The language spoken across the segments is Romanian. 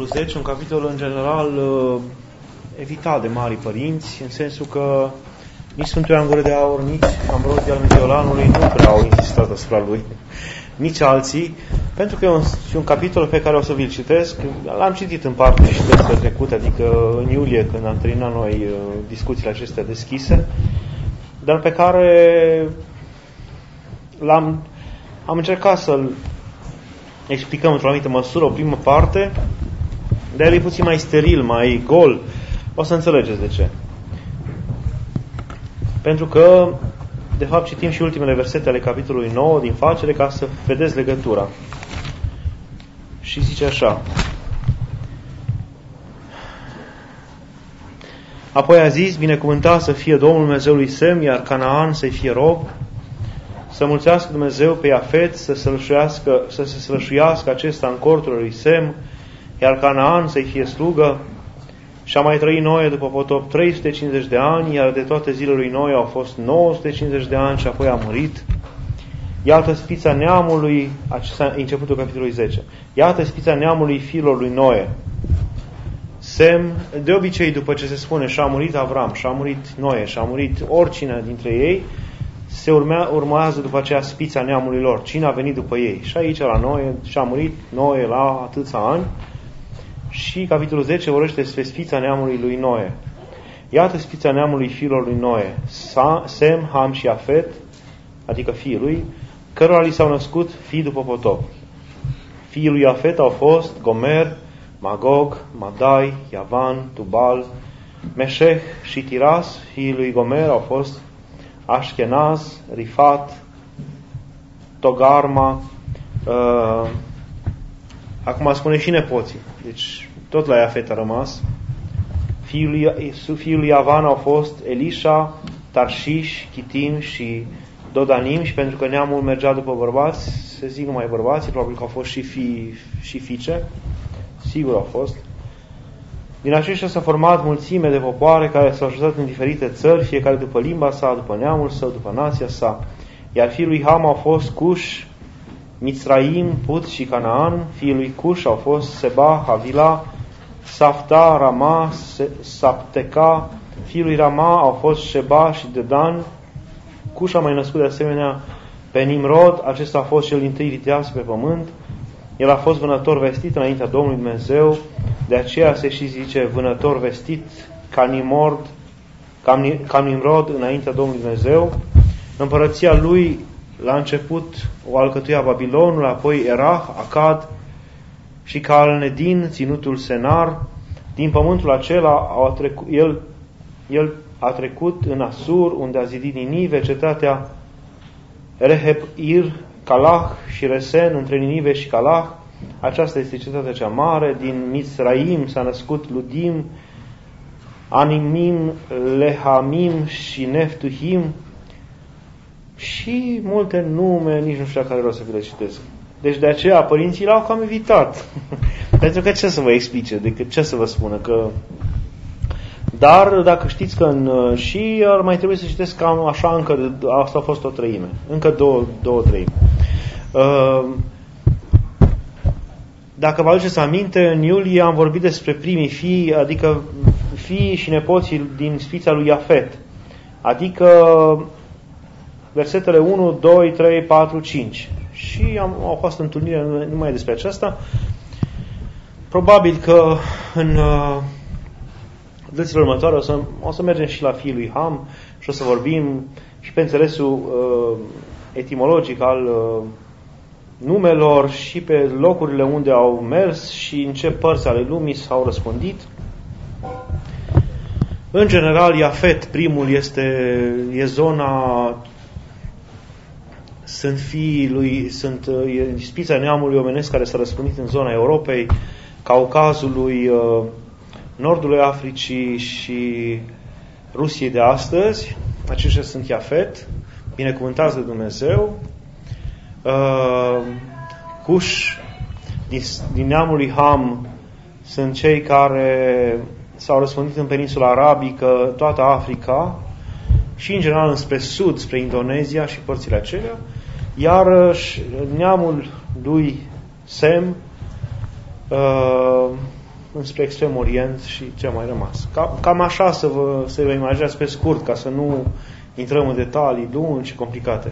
capitolul 10, un capitol în general evitat de marii părinți, în sensul că nici Sfântul Ioan Gură de Aur, nici Ambrozie al Mediolanului nu prea au insistat asupra lui, nici alții, pentru că e un capitol pe care o să vi-l citesc. L-am citit în parte și despre trecut, adică în iulie, când am terminat noi discuțiile acestea deschise, dar pe care am încercat să-l explicăm într-o anumită măsură, o primă parte, dar el e puțin mai steril, mai gol. O să înțelegeți de ce. Pentru că, de fapt, citim și ultimele versete ale capitolului 9 din Facere ca să vedeți legătura. Și zice așa: apoi a zis, binecuvântat să fie Domnul Dumnezeului Sem, iar Canaan să-i fie rob, să mulțească Dumnezeu pe Iafet, să se sfășuiască acesta în corturile lui Sem, iar Canaan să-i fie slugă. Și a mai trăit Noe după potop 350 de ani, iar de toate zilele lui Noe au fost 950 de ani și apoi a murit. Iată spița neamului, acesta e începutul capitolului 10. Iată spița neamului fiilor lui Noe. Sem, de obicei, după ce se spune și-a murit Avram, și-a murit Noe, și-a murit oricine dintre ei, se urmează după aceea spița neamului lor. Cine a venit după ei? Și aici la Noe, și-a murit Noe la atâția ani. Și capitolul 10 vorbește despre spița neamului lui Noe. Iată spița neamului fiilor lui Noe, Sem, Ham și Afet, adică fiii lui, cărora li s-au născut fii după potop. Fiii lui Afet au fost Gomer, Magog, Madai, Iavan, Tubal, Meșeh și Tiras. Fiii lui Gomer au fost Ashkenaz, Rifat, Togarma. Acum spune și nepoții. Deci tot la Iafet a rămas. Fiul lui Iavan au fost Elisha, Tarshish, Chitim și Dodanim, și pentru că neamul mergea după bărbați, se zic numai bărbați, probabil că au fost și fiice. Sigur au fost. Din aceștia s-a format mulțime de popoare care s-au așezat în diferite țări, fiecare după limba sa, după neamul său, după nația sa. Iar fiul lui Ham au fost Cush, Mitzraim, Put și Canaan. Fiii lui Cush au fost Seba, Havila, Safta, Rama, Sapteca. Fiii lui Rama au fost Sheba și Dedan. Cush a mai născut de asemenea pe Nimrod, acesta a fost cel dintâi viteaz pe pământ. El a fost vânător vestit înaintea Domnului Dumnezeu, de aceea se și zice vânător vestit ca Nimrod înaintea Domnului Dumnezeu. Împărăția lui la început o alcătuia Babilonul, apoi Erah, Acad și Calnedin, ținutul Senar. Din pământul acela el a trecut în Asur, unde a zidit Ninive, cetatea Reheb-Ir, Calah și Resen, între Ninive și Calah. Aceasta este cetatea cea mare. Din Mitzraim s-a născut Ludim, Animim, Lehamim și Neftuhim, și multe nume, nici nu știu care vreau să vi le citesc. Deci de aceea părinții l-au cam evitat. Pentru că ce să vă explice, decât ce să vă spună că... Dar dacă știți că și ar mai trebui să citesc cam așa, încă asta a fost o treime. Încă două treimi. Dacă vă aduceți aminte, în iulie am vorbit despre primii fii, adică fiii și nepoții din fița lui Iafet. Adică versetele 1, 2, 3, 4, 5. Și au fost întâlnire numai despre aceasta. Probabil că în dățile următoare o să mergem și la fiii lui Ham și o să vorbim și pe înțelesul etimologic al numelor și pe locurile unde au mers și în ce părți ale lumii s-au răspândit. În general, Iafet, primul, e zona... Sunt fiii lui, e spița neamului omenesc care s-a răspândit în zona Europei, Caucazului, Nordului Africii și Rusiei de astăzi. Aceștia sunt Iafet, binecuvântați de Dumnezeu. Cush, din neamul lui Ham, sunt cei care s-au răspândit în peninsula arabică, toată Africa și în general înspre sud, spre Indonezia și părțile acelea. Iar neamul lui Sem spre Extrem Orient și ce a mai rămas. Cam așa să vă imaginați pe scurt, ca să nu intrăm în detalii lungi și complicate.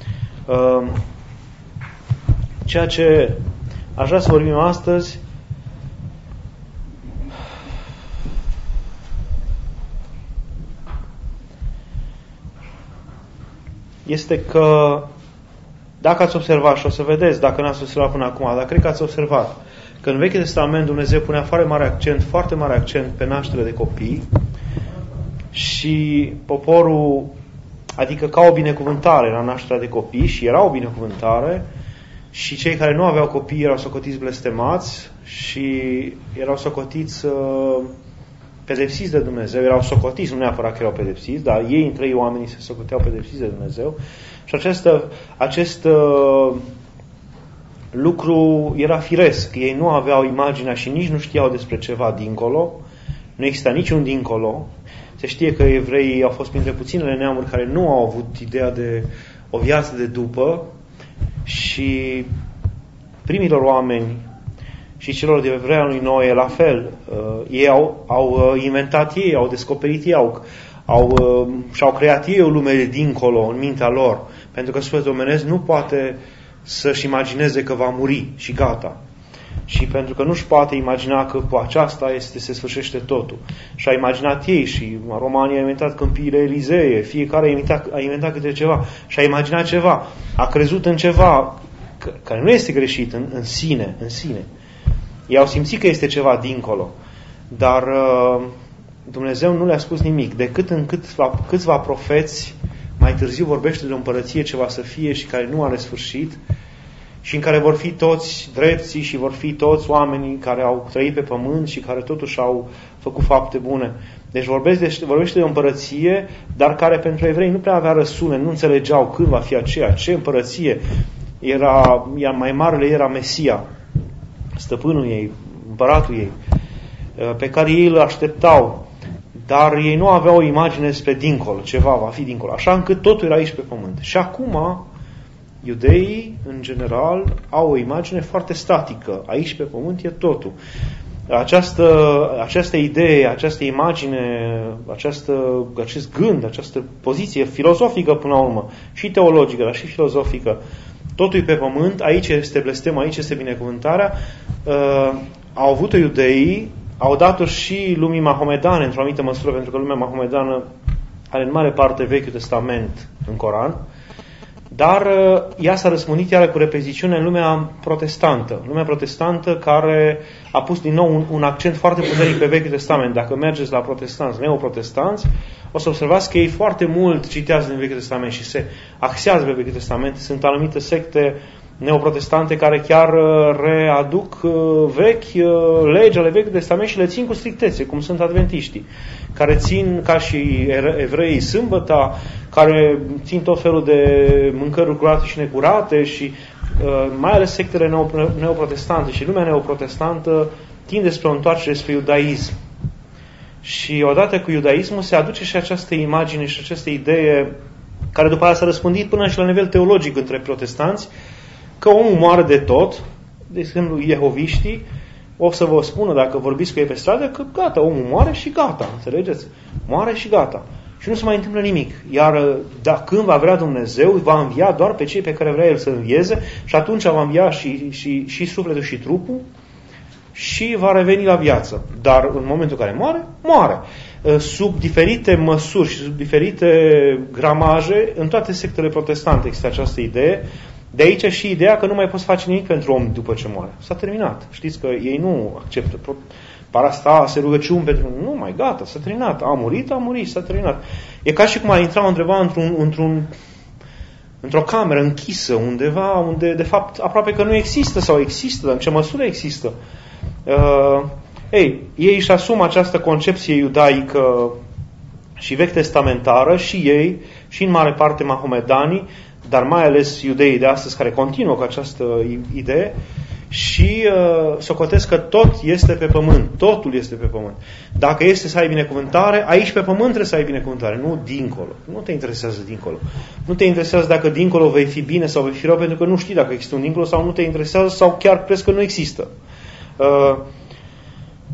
Ceea ce aș vrea să vorbim astăzi este că dacă ați observat și o să vedeți, dacă n-ați observat până acum, dar cred că ați observat că în Vechiul Testament Dumnezeu punea foarte mare accent pe nașterea de copii și poporul, adică ca o binecuvântare era nașterea de copii și era o binecuvântare și cei care nu aveau copii erau socotiți blestemați și erau socotiți pedepsiți de Dumnezeu, erau socotiți, nu neapărat că erau pedepsiți, dar ei între ei oamenii se socoteau pedepsiți de Dumnezeu și acest lucru era firesc. Ei nu aveau imaginea și nici nu știau despre ceva dincolo, nu exista niciun dincolo. Se știe că evreii au fost printre puținele neamuri care nu au avut ideea de o viață de după și primilor oameni și celor de vrea lui Noe la fel. Ei au inventat ei, au descoperit ei, și-au creat ei o lume de dincolo în mintea lor. Pentru că sufletul omenesc nu poate să-și imagineze că va muri și gata. Și pentru că nu-și poate imagina că cu aceasta se sfârșește totul. Și a imaginat ei și Romanii au inventat câmpiile Elizee, fiecare a inventat câte ceva și a imaginat ceva, a crezut în ceva care nu este greșit în sine. Ei au simțit că este ceva dincolo, dar Dumnezeu nu le-a spus nimic, decât în câțiva profeți mai târziu vorbește de o împărăție ce va să fie și care nu are sfârșit și în care vor fi toți drepții și vor fi toți oamenii care au trăit pe pământ și care totuși au făcut fapte bune. Deci vorbește de o împărăție, dar care pentru evrei nu prea avea răsune, nu înțelegeau când va fi aceea, ce împărăție. Mai marele era Mesia, stăpânul ei, împăratul ei, pe care ei îl așteptau, dar ei nu aveau o imagine spre dincolo, ceva va fi dincolo, așa încât totul era aici pe pământ. Și acum, iudeii, în general, au o imagine foarte statică. Aici pe pământ e totul. Această idee, această imagine, acest gând, această poziție filozofică până la urmă, și teologică, dar și filozofică, totul e pe pământ, aici este blestem, aici este binecuvântarea, au avut-o iudeii, au dat-o și lumii mahomedane, într-o anumită măsură, pentru că lumea mahomedană are în mare parte Vechiul Testament în Coran, dar ea s-a răspândit iară cu repeziciune în lumea protestantă. Lumea protestantă care a pus din nou un accent foarte puternic pe Vechiul Testament. Dacă mergeți la protestanți, neoprotestanți, o să observați că ei foarte mult citează din Vechiul Testament și se axează pe Vechiul Testament. Sunt anumite secte neoprotestante care chiar readuc vechi legi ale Vechiului Testament și le țin cu strictețe, cum sunt adventiștii, care țin ca și evreii sâmbăta, care țin tot felul de mâncăruri curate și necurate și mai ales sectele neoprotestante și lumea neoprotestantă tinde spre o întoarcere spre iudaism. Și odată cu iudaismul se aduce și această imagine și această idee care după aia s-a răspândit până și la nivel teologic între protestanți, că omul moare de tot. De exemplu, jehoviștii o să vă spună, dacă vorbiți cu ei pe stradă, că gata, omul moare și gata, înțelegeți? Moare și gata. Și nu se mai întâmplă nimic. Iar când va vrea Dumnezeu, va învia doar pe cei pe care vrea El să învieze și atunci va învia și sufletul și trupul și va reveni la viață. Dar în momentul în care moare, moare. Sub diferite măsuri și sub diferite gramaje, în toate sectele protestante există această idee. De aici și ideea că nu mai poți face nimic pentru om după ce moare. S-a terminat. Știți că ei nu acceptă parastase, rugăciuni pentru... Nu, mai gata, s-a terminat. A murit, s-a terminat. E ca și cum ai intra undeva într-o cameră închisă, undeva unde, de fapt, aproape că nu există sau există, dar în ce măsură există. Ei își asumă această concepție iudaică și vechi testamentară și ei, și în mare parte mahomedanii, dar mai ales iudeii de astăzi care continuă cu această idee și socotesc că tot este pe pământ, totul este pe pământ. Dacă este să ai binecuvântare, aici pe pământ trebuie să ai binecuvântare, nu dincolo. Nu te interesează dincolo. Nu te interesează dacă dincolo vei fi bine sau vei fi rău, pentru că nu știi dacă există un dincolo sau nu te interesează sau chiar crezi că nu există.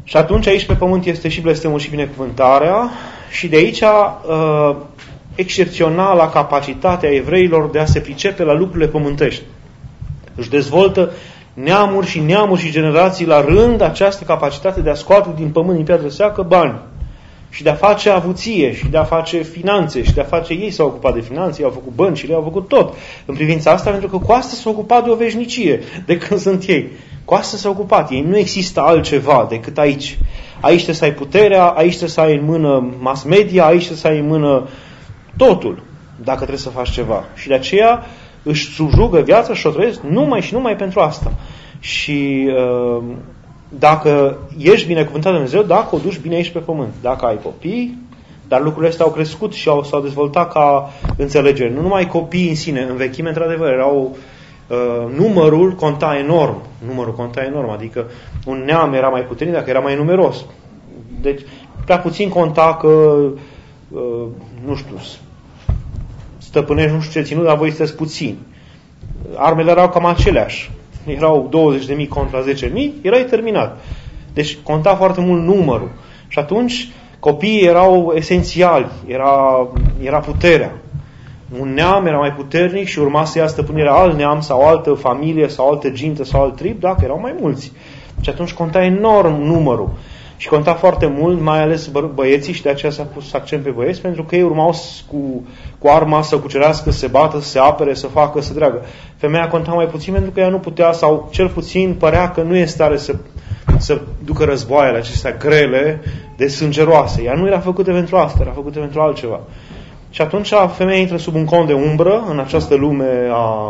Și atunci aici pe pământ este și blestemul și binecuvântarea și de aici excepționala capacitatea evreilor de a se pricepe la lucrurile pământești. Își dezvoltă neamuri și generații la rând această capacitate de a scoate din pământ, din piatră seacă, bani. Și de a face avuție, și de a face finanțe, și de a face... Ei s-au ocupat de finanțe, au făcut băncile, au făcut tot în privința asta, pentru că cu asta s-au ocupat de o veșnicie, de când sunt ei. Cu asta s-au ocupat. Ei nu există altceva decât aici. Aici trebuie să ai puterea, aici trebuie să ai în mână mass media, aici trebuie să ai în mână totul, dacă trebuie să faci ceva. Și de aceea își subjugă viața și o trăiesc numai și numai pentru asta. Și dacă ești binecuvântat de Dumnezeu, dacă o duci bine aici pe pământ, dacă ai copii, dar lucrurile astea au crescut și s-au dezvoltat ca înțelegere. Nu numai copiii în sine, în vechime, într-adevăr, erau numărul conta enorm, adică un neam era mai puternic dacă era mai numeros. Deci, prea puțin conta că nu știu, stăpânești nu știu ce ținut, dar voi sunteți puțini. Armele erau cam aceleași. Erau 20.000 contra 10.000, erai terminat. Deci conta foarte mult numărul. Și atunci copiii erau esențiali, era puterea. Un neam era mai puternic și urma să ia stăpânirea alt neam sau altă familie sau altă gintă sau alt trib dacă erau mai mulți. Și atunci conta enorm numărul. Și conta foarte mult, mai ales băieții, și de aceea s-a pus accent pe băieți, pentru că ei urmau cu arma să cucerească, să se bată, să se apere, să facă, să dreagă. Femeia conta mai puțin pentru că ea nu putea, sau cel puțin părea că nu e stare să ducă războaiele acestea grele, de sângeroase. Ea nu era făcută pentru asta, era făcută pentru altceva. Și atunci femeia intră sub un cont de umbră în această lume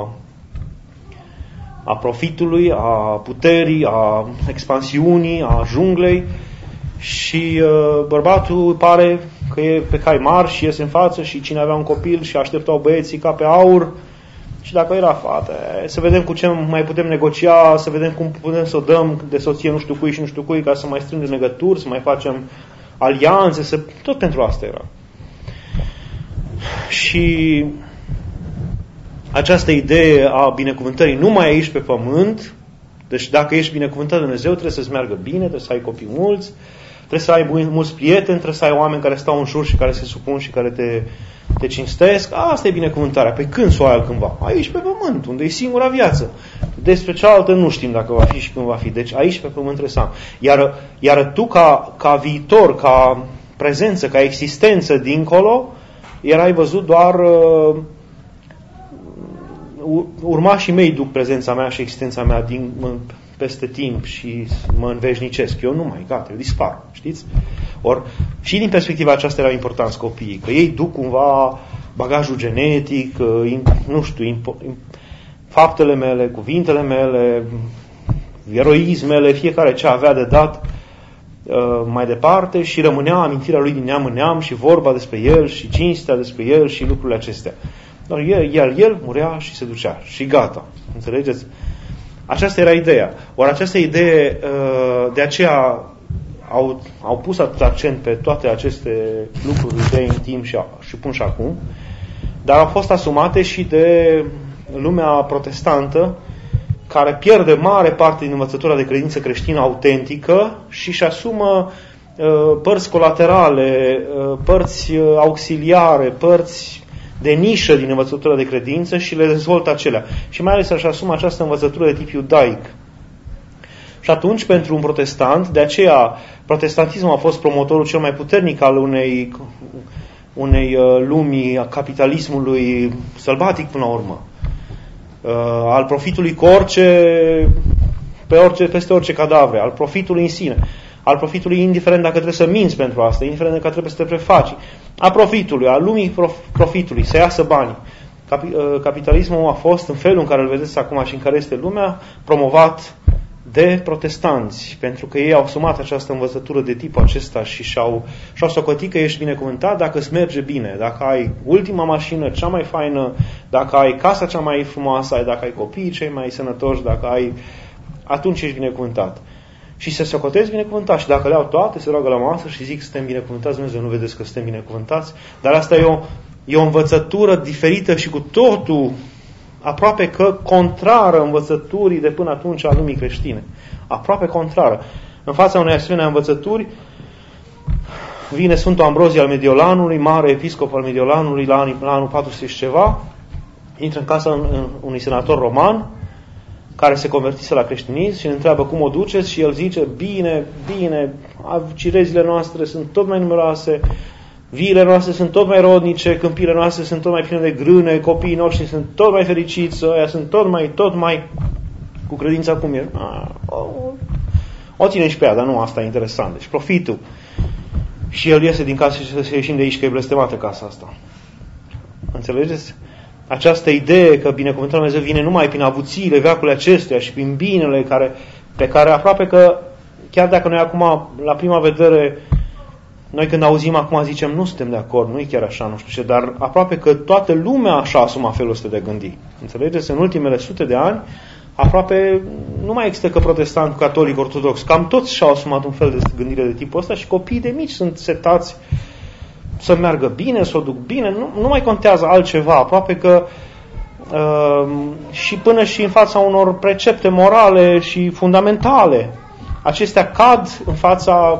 a profitului, a puterii, a expansiunii, a junglei. Și bărbatul pare că e pe cai mari și iese în față și cine avea un copil și așteptau băieții ca pe aur. Și dacă era fată, să vedem cu ce mai putem negocia, să vedem cum putem să o dăm de soție nu știu cui și nu știu cui, ca să mai strângem legături, să mai facem alianțe, tot pentru asta era. Și această idee a binecuvântării numai aici pe pământ, deci dacă ești binecuvântat de Dumnezeu, trebuie să-ți meargă bine, trebuie să ai copii mulți, trebuie să ai mulți prieteni, trebuie să ai oameni care stau în jur și care se supun și care te cinstesc. Asta e binecuvântarea. Pe când să o ai altcândva? Aici pe pământ, unde e singura viață. Despre cealaltă nu știm dacă va fi și când va fi. Deci aici pe pământ trebuie să am. Iar tu ca viitor, ca prezență, ca existență dincolo, erai văzut doar urmașii mei duc prezența mea și existența mea peste timp și mă înveșnicesc. Eu nu mai, gata, eu dispar, știți? Ori și din perspectiva aceasta erau importanți copiii, că ei duc cumva bagajul genetic, nu știu, faptele mele, cuvintele mele, eroismele, fiecare ce avea de dat mai departe și rămânea amintirea lui din neam în neam și vorba despre el și cinstea despre el și lucrurile acestea. Dar el murea și se ducea și gata. Înțelegeți? Aceasta era ideea. Ori această idee, de aceea au pus atât accent pe toate aceste lucruri, idei în timp și pun și acum, dar au fost asumate și de lumea protestantă, care pierde mare parte din învățătura de credință creștină autentică și își asumă părți colaterale, părți auxiliare, părți de nișă din învățătura de credință și le dezvoltă acelea. Și mai ales își asumă această învățătură de tip iudaic. Și atunci, pentru un protestant, de aceea protestantismul a fost promotorul cel mai puternic al unei lumii, a capitalismului sălbatic până la urmă. Al profitului cu peste orice cadavre, al profitului în sine, al profitului indiferent dacă trebuie să minți pentru asta, indiferent dacă trebuie să te prefaci, a profitului, a lumii profitului, să iasă bani. Capitalismul a fost, în felul în care îl vedeți acum și în care este lumea, promovat de protestanți, pentru că ei au asumat această învățătură de tipul acesta și și-au socotit că ești binecuvântat dacă îți merge bine, dacă ai ultima mașină cea mai faină, dacă ai casa cea mai frumoasă, dacă ai copiii cei mai sănătoși, atunci ești binecuvântat. Și se socotezi binecuvântat și dacă le au toate, se roagă la masă și zic suntem binecuvântați, Dumnezeu, nu vedeți că suntem binecuvântați, dar asta e o învățătură diferită și cu totul aproape că contrară învățăturii de până atunci a lumii creștine. Aproape contrară. în fața unei asemenea învățături, vine Sfântul Ambrozie al Mediolanului, mare episcop al Mediolanului, la anul 400 și ceva, intră în casa unui senator roman, care se convertise la creștinism și îl întreabă cum o duceți și el zice, bine, cirezile noastre sunt tot mai numeroase, viile noastre sunt tot mai rodnice, câmpiile noastre sunt tot mai pline de grâne, copiii noștri sunt tot mai fericiți, ăia sunt tot mai cu credința cum e. O ținem și pe ea, dar nu asta e interesant. Deci profitul. Și el iese din casă și să ieșim de aici, că e blestemată casa asta. Înțelegeți? Această idee că binecuvântarea Dumnezeu vine numai prin avuțiile veacului acestuia și prin binele pe care aproape că, chiar dacă noi acum, la prima vedere, noi când auzim acum zicem, nu suntem de acord, nu e chiar așa, nu știu ce, dar aproape că toată lumea așa asuma felul ăsta de gândi. Înțelegeți? În ultimele sute de ani, aproape nu mai există că protestant, catolic, ortodox. Cam toți și-au asumat un fel de gândire de tipul ăsta și copiii de mici sunt setați să meargă bine, să o duc bine, nu mai contează altceva. Aproape că și până și în fața unor precepte morale și fundamentale, acestea cad în fața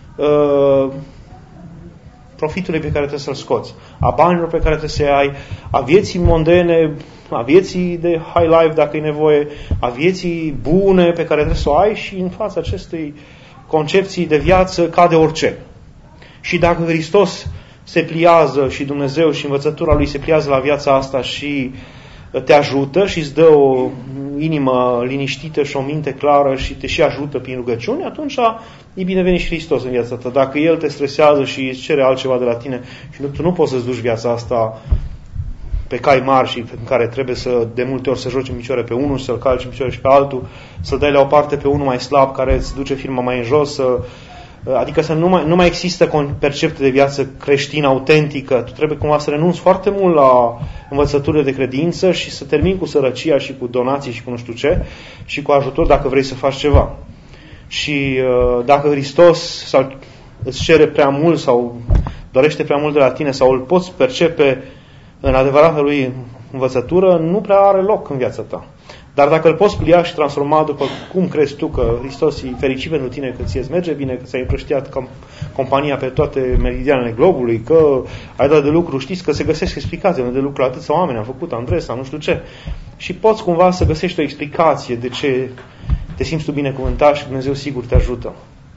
profitului pe care trebuie să-l scoți, a banilor pe care trebuie să-i ai, a vieții mondene, a vieții de high life dacă e nevoie, a vieții bune pe care trebuie să o ai și în fața acestei concepții de viață cade orice. Și dacă Hristos se pliază și Dumnezeu și învățătura Lui se pliază la viața asta și te ajută și îți dă o inimă liniștită și o minte clară și te și ajută prin rugăciune, atunci e binevenit și Hristos în viața ta. Dacă El te stresează și îți cere altceva de la tine și tu nu poți să-ți duci viața asta pe cai mari și în care trebuie să de multe ori să joci în picioare pe unul, să-l calci în picioare și pe altul, să dai la o parte pe unul mai slab care îți duce firma mai în jos, adică să nu mai există percepte de viață creștină autentică. Tu trebuie cumva să renunți foarte mult la învățăturile de credință și să termini cu sărăcia și cu donații și cu nu știu ce și cu ajutor dacă vrei să faci ceva. Și dacă Hristos îți cere prea mult sau dorește prea mult de la tine sau îl poți percepe în adevărata lui învățătură, nu prea are loc în viața ta. Dar dacă îl poți plia și transforma după cum crezi tu că Hristos e fericit pentru tine, că ție-ți merge bine, că ți-ai împrăștiat compania pe toate meridianele globului, că ai dat de lucru, știți că se găsesc explicații de lucru la atâția oameni, am făcut Andres sau nu știu ce. Și poți cumva să găsești o explicație de ce te simți tu binecuvântat și Dumnezeu sigur te ajută.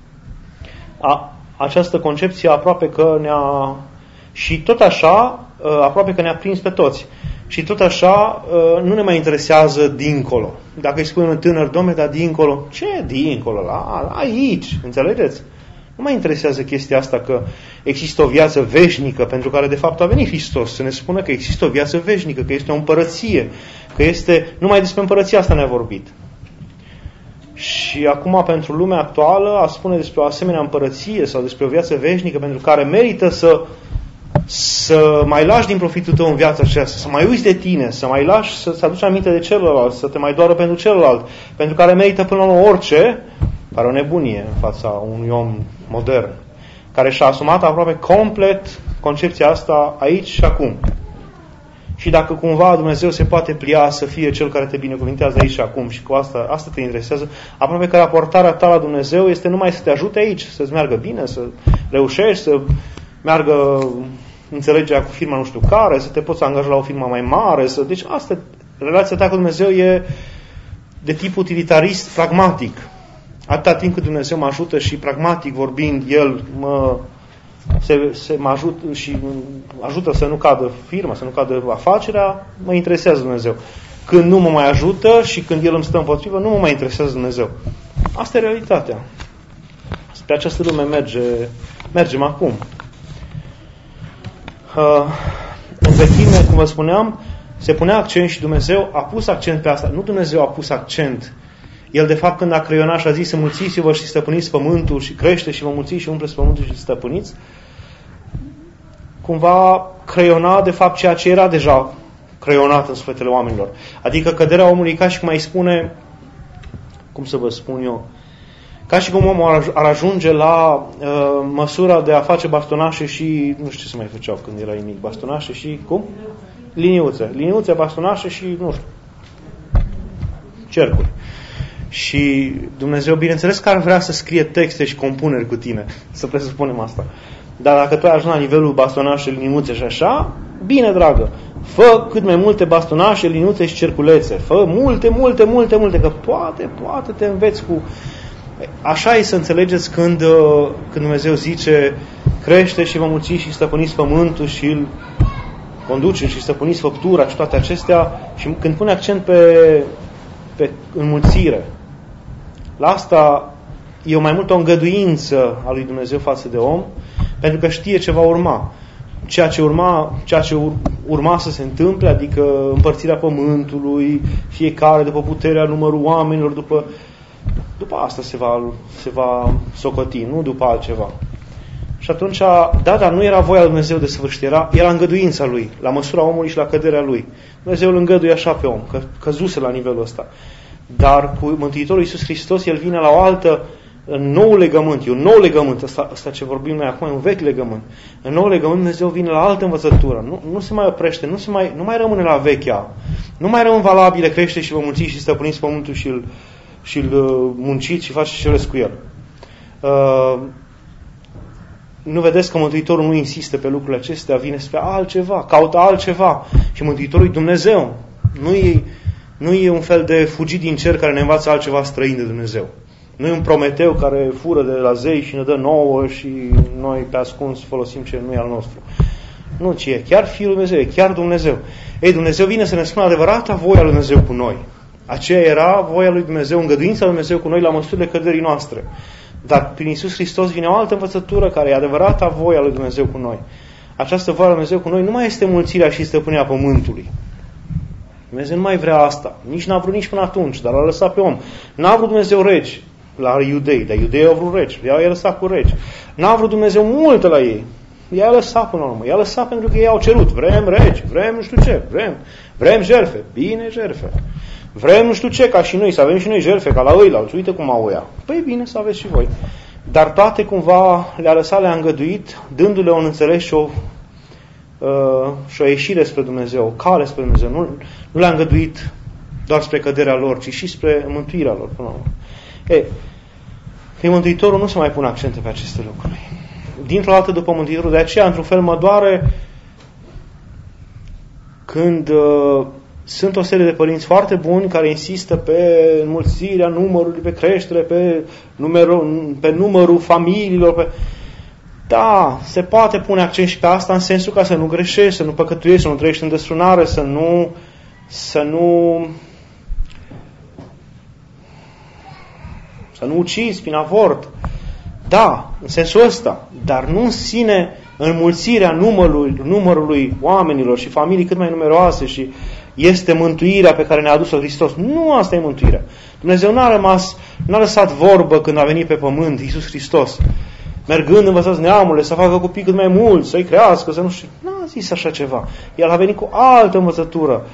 Această concepție aproape că ne-a... Și tot așa, aproape că ne-a prins pe toți. Și tot așa, nu ne mai interesează dincolo. Dacă îi spunem un tânăr, dom'le, dar dincolo, ce dincolo? Aici, înțelegeți? Nu mai interesează chestia asta că există o viață veșnică, pentru care de fapt a venit Hristos să ne spună că există o viață veșnică, că este o împărăție, că este... Numai despre împărăția asta ne-a vorbit. Și acum, pentru lumea actuală, a spune despre o asemenea împărăție sau despre o viață veșnică pentru care merită să mai lași din profitul tău în viața aceasta, să mai uiți de tine, să mai lași, să-ți aduci aminte de celălalt, să te mai doară pentru celălalt, pentru care merită până la urmă orice, pare o nebunie în fața unui om modern, care și-a asumat aproape complet concepția asta aici și acum. Și dacă cumva Dumnezeu se poate plia să fie Cel care te binecuvintează aici și acum și cu asta te interesează, aproape că raportarea ta la Dumnezeu este numai să te ajute aici, să-ți meargă bine, să reușești, să meargă înțelegerea cu firma nu știu care, să te poți angaja la o firmă mai mare, deci asta, relația ta cu Dumnezeu e de tip utilitarist, pragmatic. Atâta timp cât Dumnezeu mă ajută și pragmatic vorbind, El mă ajută și ajută să nu cadă firma, să nu cadă afacerea, mă interesează Dumnezeu. Când nu mă mai ajută și când El îmi stă împotrivă, nu mă mai interesează Dumnezeu. Asta e realitatea. Spre această lume mergem acum. În vechime, cum vă spuneam, se punea accent și Dumnezeu a pus accent pe asta. Nu Dumnezeu a pus accent. El, de fapt, când a creionat și a zis să mulțiți-vă și stăpâniți pământul și crește și vă mulțiți și umpleți pământul și stăpâniți, cumva creiona, de fapt, ceea ce era deja creionat în sufletele oamenilor. Adică căderea omului, ca și cum ai spune, cum să vă spun eu, ca și cum omul ar ajunge la măsura de a face bastonașe și, nu știu ce se mai făceau când era mic, bastonașe și, cum? Liniuțe, bastonașe și, nu știu, cercuri. Și Dumnezeu, bineînțeles că ar vrea să scrie texte și compuneri cu tine, să presupunem asta. Dar dacă tu ai ajuns la nivelul bastonașe, liniuțe și așa, bine, dragă, fă cât mai multe bastonașe, liniuțe și cerculețe. Fă multe, că poate te înveți cu... Așa e să înțelegeți când Dumnezeu zice, crește și vă mulți și stăpâniți pământul și îl conduce și stăpâniți făptura și toate acestea, și când pune accent pe înmulțire. La asta e mai mult o îngăduință a lui Dumnezeu față de om, pentru că știe ce va urma. Ceea ce urma să se întâmple, adică împărțirea pământului, fiecare după puterea numărul oamenilor, după asta se va socoti, nu după altceva. Și atunci, dar nu era voia lui Dumnezeu de sfârșit, era îngăduința lui, la măsura omului și la căderea lui. Dumnezeu îl îngăduie așa pe om, că căzuse la nivelul ăsta. Dar cu Mântuitorul Iisus Hristos, El vine la o altă, în nou legământ, e un nou legământ, asta ce vorbim noi acum, e un vechi legământ. În nou legământ Dumnezeu vine la altă învățătură, nu se mai oprește, nu mai rămâne la vechea, nu mai rămân valabile, crește și vă mulțiți și stăpâniți pământul și îl munciți și faceți ce vreți cu el. Nu vedeți că Mântuitorul nu insistă pe lucrurile acestea, vine spre altceva, caută altceva. Și Mântuitorul e Dumnezeu. Nu e un fel de fugit din cer care ne învață altceva străin de Dumnezeu. Nu e un Prometeu care fură de la zei și ne dă nouă și noi pe ascuns folosim ce nu e al nostru. Nu, ci e chiar Fiul lui Dumnezeu, e chiar Dumnezeu. Ei, Dumnezeu vine să ne spună adevărata voia lui Dumnezeu cu noi. Aceea era voia lui Dumnezeu, îngăduința lui Dumnezeu cu noi la măsurile căderii noastre. Dar prin Iisus Hristos vine o altă învățătură care e adevărata voia lui Dumnezeu cu noi. Această voia lui Dumnezeu cu noi nu mai este mulțirea și stăpânirea pământului. Dumnezeu nu mai vrea asta. Nici n-a vrut nici până atunci, dar l-a lăsat pe om. N-a vrut Dumnezeu regi la iudei, dar iudeii au vrut regi. I-a lăsat cu regi. N-a vrut Dumnezeu multe la ei. I-a lăsat până la urmă. I-a lăsat pentru că ei au cerut. Vrem regi, vrem nu știu ce, vrem jertfe. Bine, jertfe. Vrem nu știu ce, ca și noi, să avem și noi jertfe, ca la ăilalți. Uite cum au ăia. Păi bine, să aveți și voi. Dar toate cumva le-a lăsat, le-a îngăduit, dându-le un înțeles și o ieșire spre Dumnezeu, o cale spre Dumnezeu. Nu le-a îngăduit doar spre căderea lor, ci și spre mântuirea lor. Până la urmă. Mântuitorul nu se mai pune accente pe aceste lucruri. Dintr-o dată după Mântuitorul, de aceea, într-un fel, mă doare când sunt o serie de părinți foarte buni care insistă pe înmulțirea numărului, pe creștere, pe numărul familiilor. Da, se poate pune accent și pe asta în sensul ca să nu greșești, să nu păcătuiești, să nu trăiești în desfrânare, să nu ucizi prin avort. Da, în sensul ăsta, dar nu în sine înmulțirea numărului oamenilor și familii cât mai numeroase și este mântuirea pe care ne-a adus-o Hristos. Nu asta e mântuirea. Dumnezeu n-a lăsat vorbă când a venit pe pământ Iisus Hristos. Mergând învățați neamurile să facă copii cât mai mulți, să-i crească, să nu știu. N-a zis așa ceva. El a venit cu altă învățătură.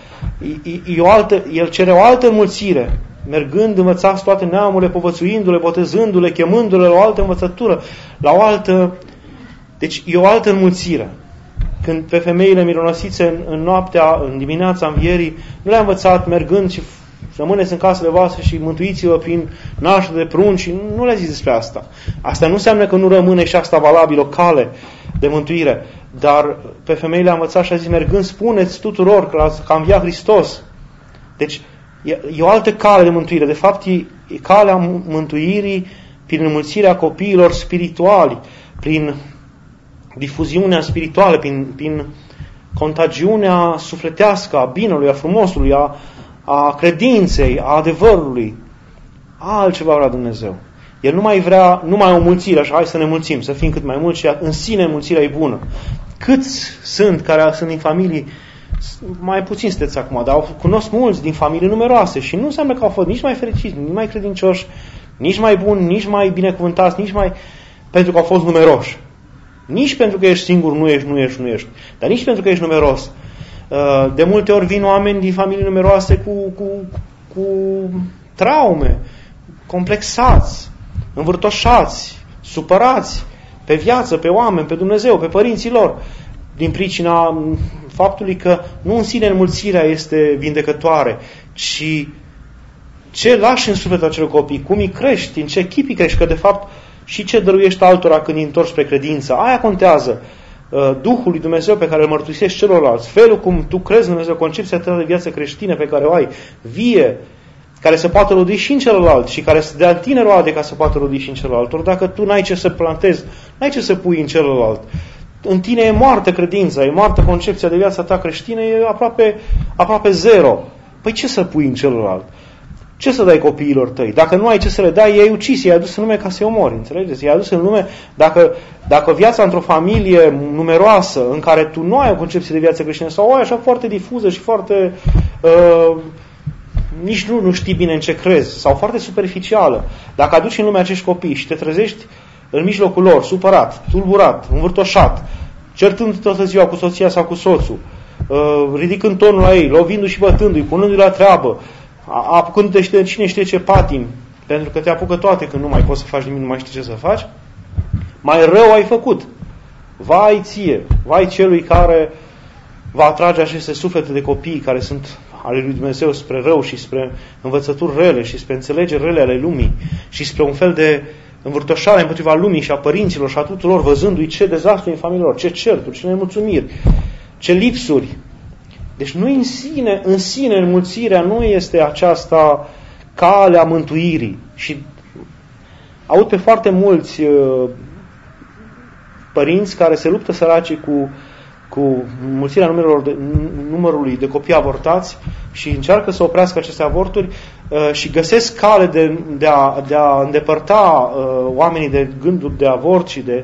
El cere o altă înmulțire. Mergând învățați toate neamurile, povățuindu-le, botezându-le, chemându-le la o altă învățătură, la o altă... Deci e o altă înmulțire. Când pe femeile mironosițe în noaptea, în dimineața învierii, nu le-a învățat mergând și rămâneți în casele voastre și mântuiți-vă prin naștere de prunci, și nu le-a zis despre asta. Asta nu înseamnă că nu rămâne și asta valabil, o cale de mântuire. Dar pe femeile a învățat și a zis, mergând, spuneți tuturor că a înviat Hristos. Deci e o altă cale de mântuire. De fapt, e calea mântuirii prin înmulțirea copiilor spirituali, prin difuziunea spirituală, prin contagiunea sufletească a binelui, a frumosului, a credinței, a adevărului. Altceva vrea Dumnezeu. El nu mai vrea numai o mulțire, așa, hai să ne mulțim, să fim cât mai mulți, și în sine mulțirea e bună. Câți sunt care sunt din familii, mai puțin sunteți acum, dar cunosc mulți din familii numeroase și nu înseamnă că au fost nici mai fericiți, nici mai credincioși, nici mai buni, nici mai binecuvântați, nici mai... pentru că au fost numeroși. Nici pentru că ești singur, nu ești, dar nici pentru că ești numeros. De multe ori vin oameni din familii numeroase cu traume, complexați, învârtoșați, supărați pe viață, pe oameni, pe Dumnezeu, pe părinții lor, din pricina faptului că nu în sine înmulțirea este vindecătoare, ci ce lași în sufletul acelor copii, cum îi crești, în ce chip îi crești, că de fapt și ce dăruiești altora când îi întorci spre credință. Aia contează. Duhul lui Dumnezeu pe care îl mărturisești celorlalți, felul cum tu crezi în Dumnezeu, concepția ta de viață creștină pe care o ai, vie, care se poate rodi și în celălalt și care să dea în tine roade ca să poată rodi și în celălalt. Ori dacă tu n-ai ce să plantezi, n-ai ce să pui în celălalt, în tine e moartă credința, e moartă concepția de viața ta creștină, e aproape zero. Păi ce să pui în celălalt? Ce să dai copiilor tăi? Dacă nu ai ce să le dai, i-ai ucis, i-ai adus în lume ca să-i omori, înțelegeți? I-ai adus în lume, dacă viața într-o familie numeroasă, în care tu nu ai o concepție de viață creștină, sau o ai așa foarte difuză și foarte... nici nu știi bine în ce crezi, sau foarte superficială, dacă aduci în lume acești copii și te trezești în mijlocul lor, supărat, tulburat, învârtoșat, certând toată ziua cu soția sau cu soțul, ridicând tonul la ei, lovindu-și și bătându-i, punându-i la treabă, apucându-te cine știe ce patim, pentru că te apucă toate când nu mai poți să faci nimic, nu mai știi ce să faci, mai rău ai făcut. Vai ție, vai celui care va atrage aceste suflete de copii care sunt ale lui Dumnezeu spre rău și spre învățături rele și spre înțelegeri rele ale lumii și spre un fel de învârtoșare împotriva lumii și a părinților și a tuturor, văzându-i ce dezastru în familiilor, ce certuri, ce nemulțumiri, ce lipsuri. Deci nu în sine înmulțirea nu este aceasta calea mântuirii. Și aud pe foarte mulți părinți care se luptă săracii cu înmulțirea numărului de copii avortați și încearcă să oprească aceste avorturi și găsesc cale de a îndepărta oamenii de gânduri de avort și de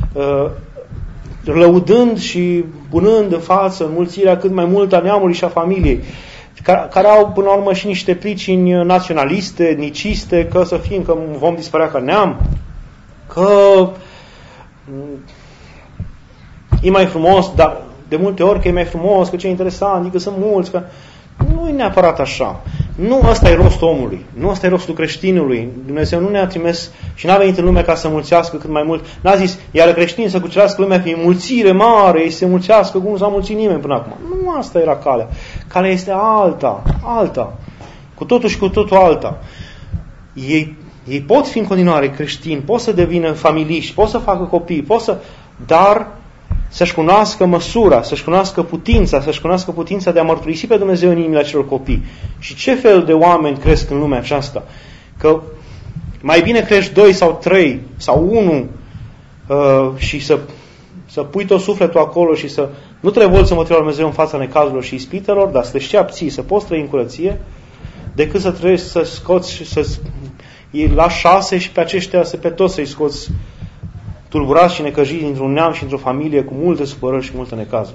lăudând și punând în față înmulțirea cât mai mult a neamului și a familiei, care au până la urmă și niște pricini naționaliste, etniciste, că să fim, că vom dispărea ca neam, că e mai frumos, dar de multe ori că e mai frumos, că ce e interesant, adică sunt mulți, că nu e neapărat așa. Nu ăsta e rostul omului, nu ăsta e rostul creștinului. Dumnezeu nu ne-a trimis și n-a venit în lume ca să mulțească cât mai mult. N-a zis, iar creștinii să cucerească lumea prin mulțire mare, ei se mulțească cum nu s-a mulțit nimeni până acum. Nu asta era calea. Calea este alta. Cu totul și cu totul alta. Ei pot fi în continuare creștini, pot să devină familiști, pot să facă copii, dar să-și cunoască măsura, să-și cunoască putința de a mărturisi pe Dumnezeu în inimile acelor copii. Și ce fel de oameni cresc în lumea aceasta? Că mai bine crești 2 sau 3 sau 1 și să pui tot sufletul acolo și să nu te revolți împotriva lui Dumnezeu în fața necazurilor și ispitelor, dar să te știi abții, să poți trăi în curăție, decât să trăiești să scoți și să îi lași 6 și pe aceștia pe toți să-i scoți tulburați și necăjiți dintr-un neam și într-o familie cu multe supărări și multe necazuri.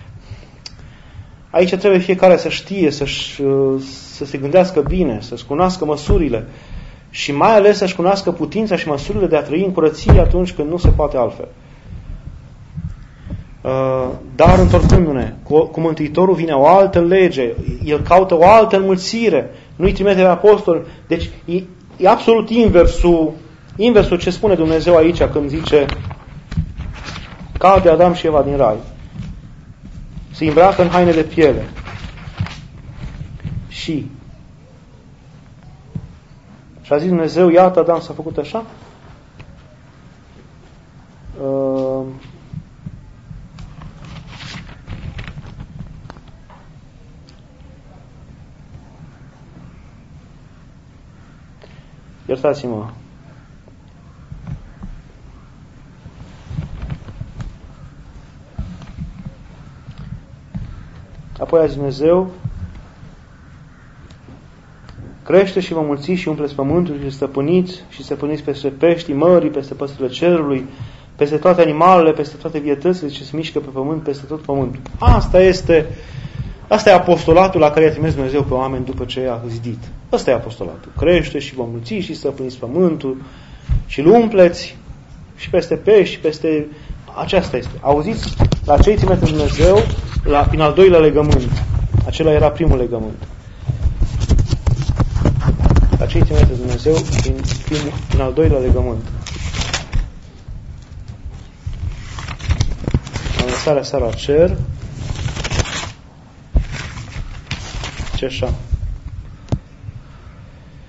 Aici trebuie fiecare să știe, să se gândească bine, să-și cunoască măsurile și mai ales să-și cunoască putința și măsurile de a trăi în curăție atunci când nu se poate altfel. Dar întorcându-ne, cu Mântuitorul vine o altă lege, El caută o altă înmulțire, nu-i trimite pe apostol. Deci e absolut inversul ce spune Dumnezeu aici când zice cade Adam și Eva din rai, se îmbracă în haine de piele și a zis Dumnezeu, iată Adam s-a făcut așa. Iertați-mă. Apoi a zis Dumnezeu, crește și vă mulțiți și umpleți pământul și stăpâniți peste peștii mării, peste păsările cerului, peste toate animalele, peste toate vietățile ce se mișcă pe pământ, peste tot pământul. Asta e apostolatul la care i-a trimis Dumnezeu pe oameni după ce i-a zidit. Asta e apostolatul. Crește și vă mulțiți și stăpâniți pământul și îl umpleți și peste pești, peste... Aceasta este. Auziți? La ce-i trimite Dumnezeu prin al doilea legământ. Acela era primul legământ. La ce-i trimite Dumnezeu prin al doilea legământ. Am lăsat seara la cer. Ce așa?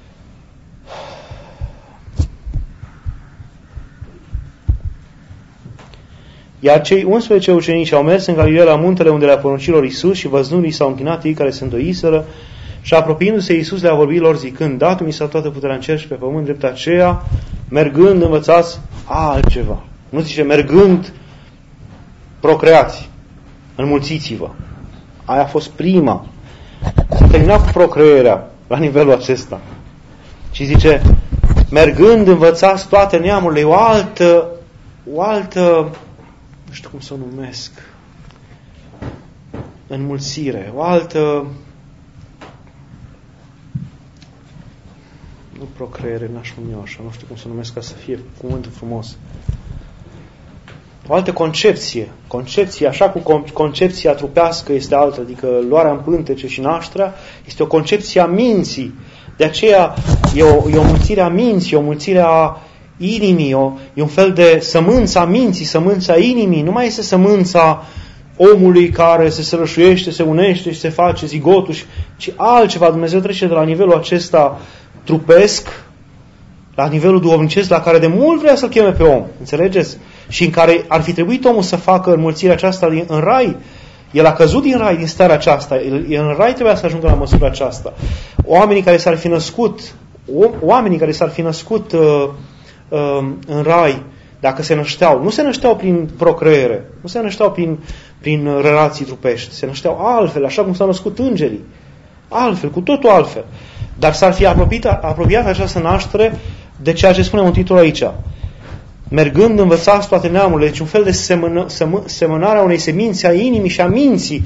Iar cei 11 ucenici au mers în Galileea la muntele unde le-a poruncit lor Iisus și văzându-i s-au închinat ei care se îndoiseră și apropiindu-se Iisus le-a vorbit lor zicând: dat-mi s-a toată puterea în cer și pe pământ, drept aceea, mergând, învățați altceva. Nu zice mergând, procreați, înmulțiți-vă. Aia a fost prima. S-a terminat cu procrearea la nivelul acesta. Și zice, mergând, învățați toate neamurile. E o altă, nu știu cum să o numesc, înmulțire, o altă, nu procreere, n-aș numi așa, nu știu cum să o numesc ca să fie cuvântul frumos. O altă concepție, așa cum concepția trupească este altă, adică luarea în pântece și nașterea, este o concepție a minții. De aceea e o mulțire a minții, o mulțire a inimii, e un fel de sămânță a minții, sămânța inimii. Nu mai este sămânța omului care se sărășuiește, se unește și se face zigotul, ci altceva. Dumnezeu trece de la nivelul acesta trupesc la nivelul duhovnicesc la care de mult vrea să-l cheme pe om. Înțelegeți? Și în care ar fi trebuit omul să facă înmulțirea aceasta în rai. El a căzut din rai, din starea aceasta. El în rai trebuia să ajungă la măsura aceasta. Oamenii care s-ar fi născut în rai, dacă se nășteau, nu se nășteau prin procreere, nu se nășteau prin relații trupești, se nășteau altfel, așa cum s-au născut îngerii. Altfel, cu totul altfel. Dar s-ar fi apropiat această naștere de ceea ce spune Mântuitorul aici. Mergând, învățați toate neamurile, deci un fel de semănarea unei semințe a inimii și a minții,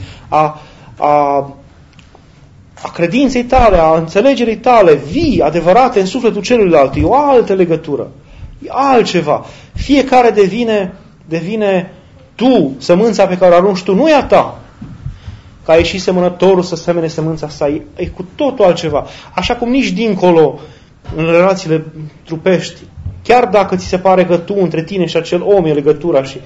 a credinței tale, a înțelegerii tale, vii, adevărate în sufletul celuilalt. E o altă legătură. E altceva. Fiecare devine tu, sămânța pe care o arunci tu, nu e a ta. Ca a ieșit semănătorul să semene sămânța sa, e cu totul altceva. Așa cum nici dincolo, în relațiile trupești, chiar dacă ți se pare că tu, între tine și acel om, e legătura și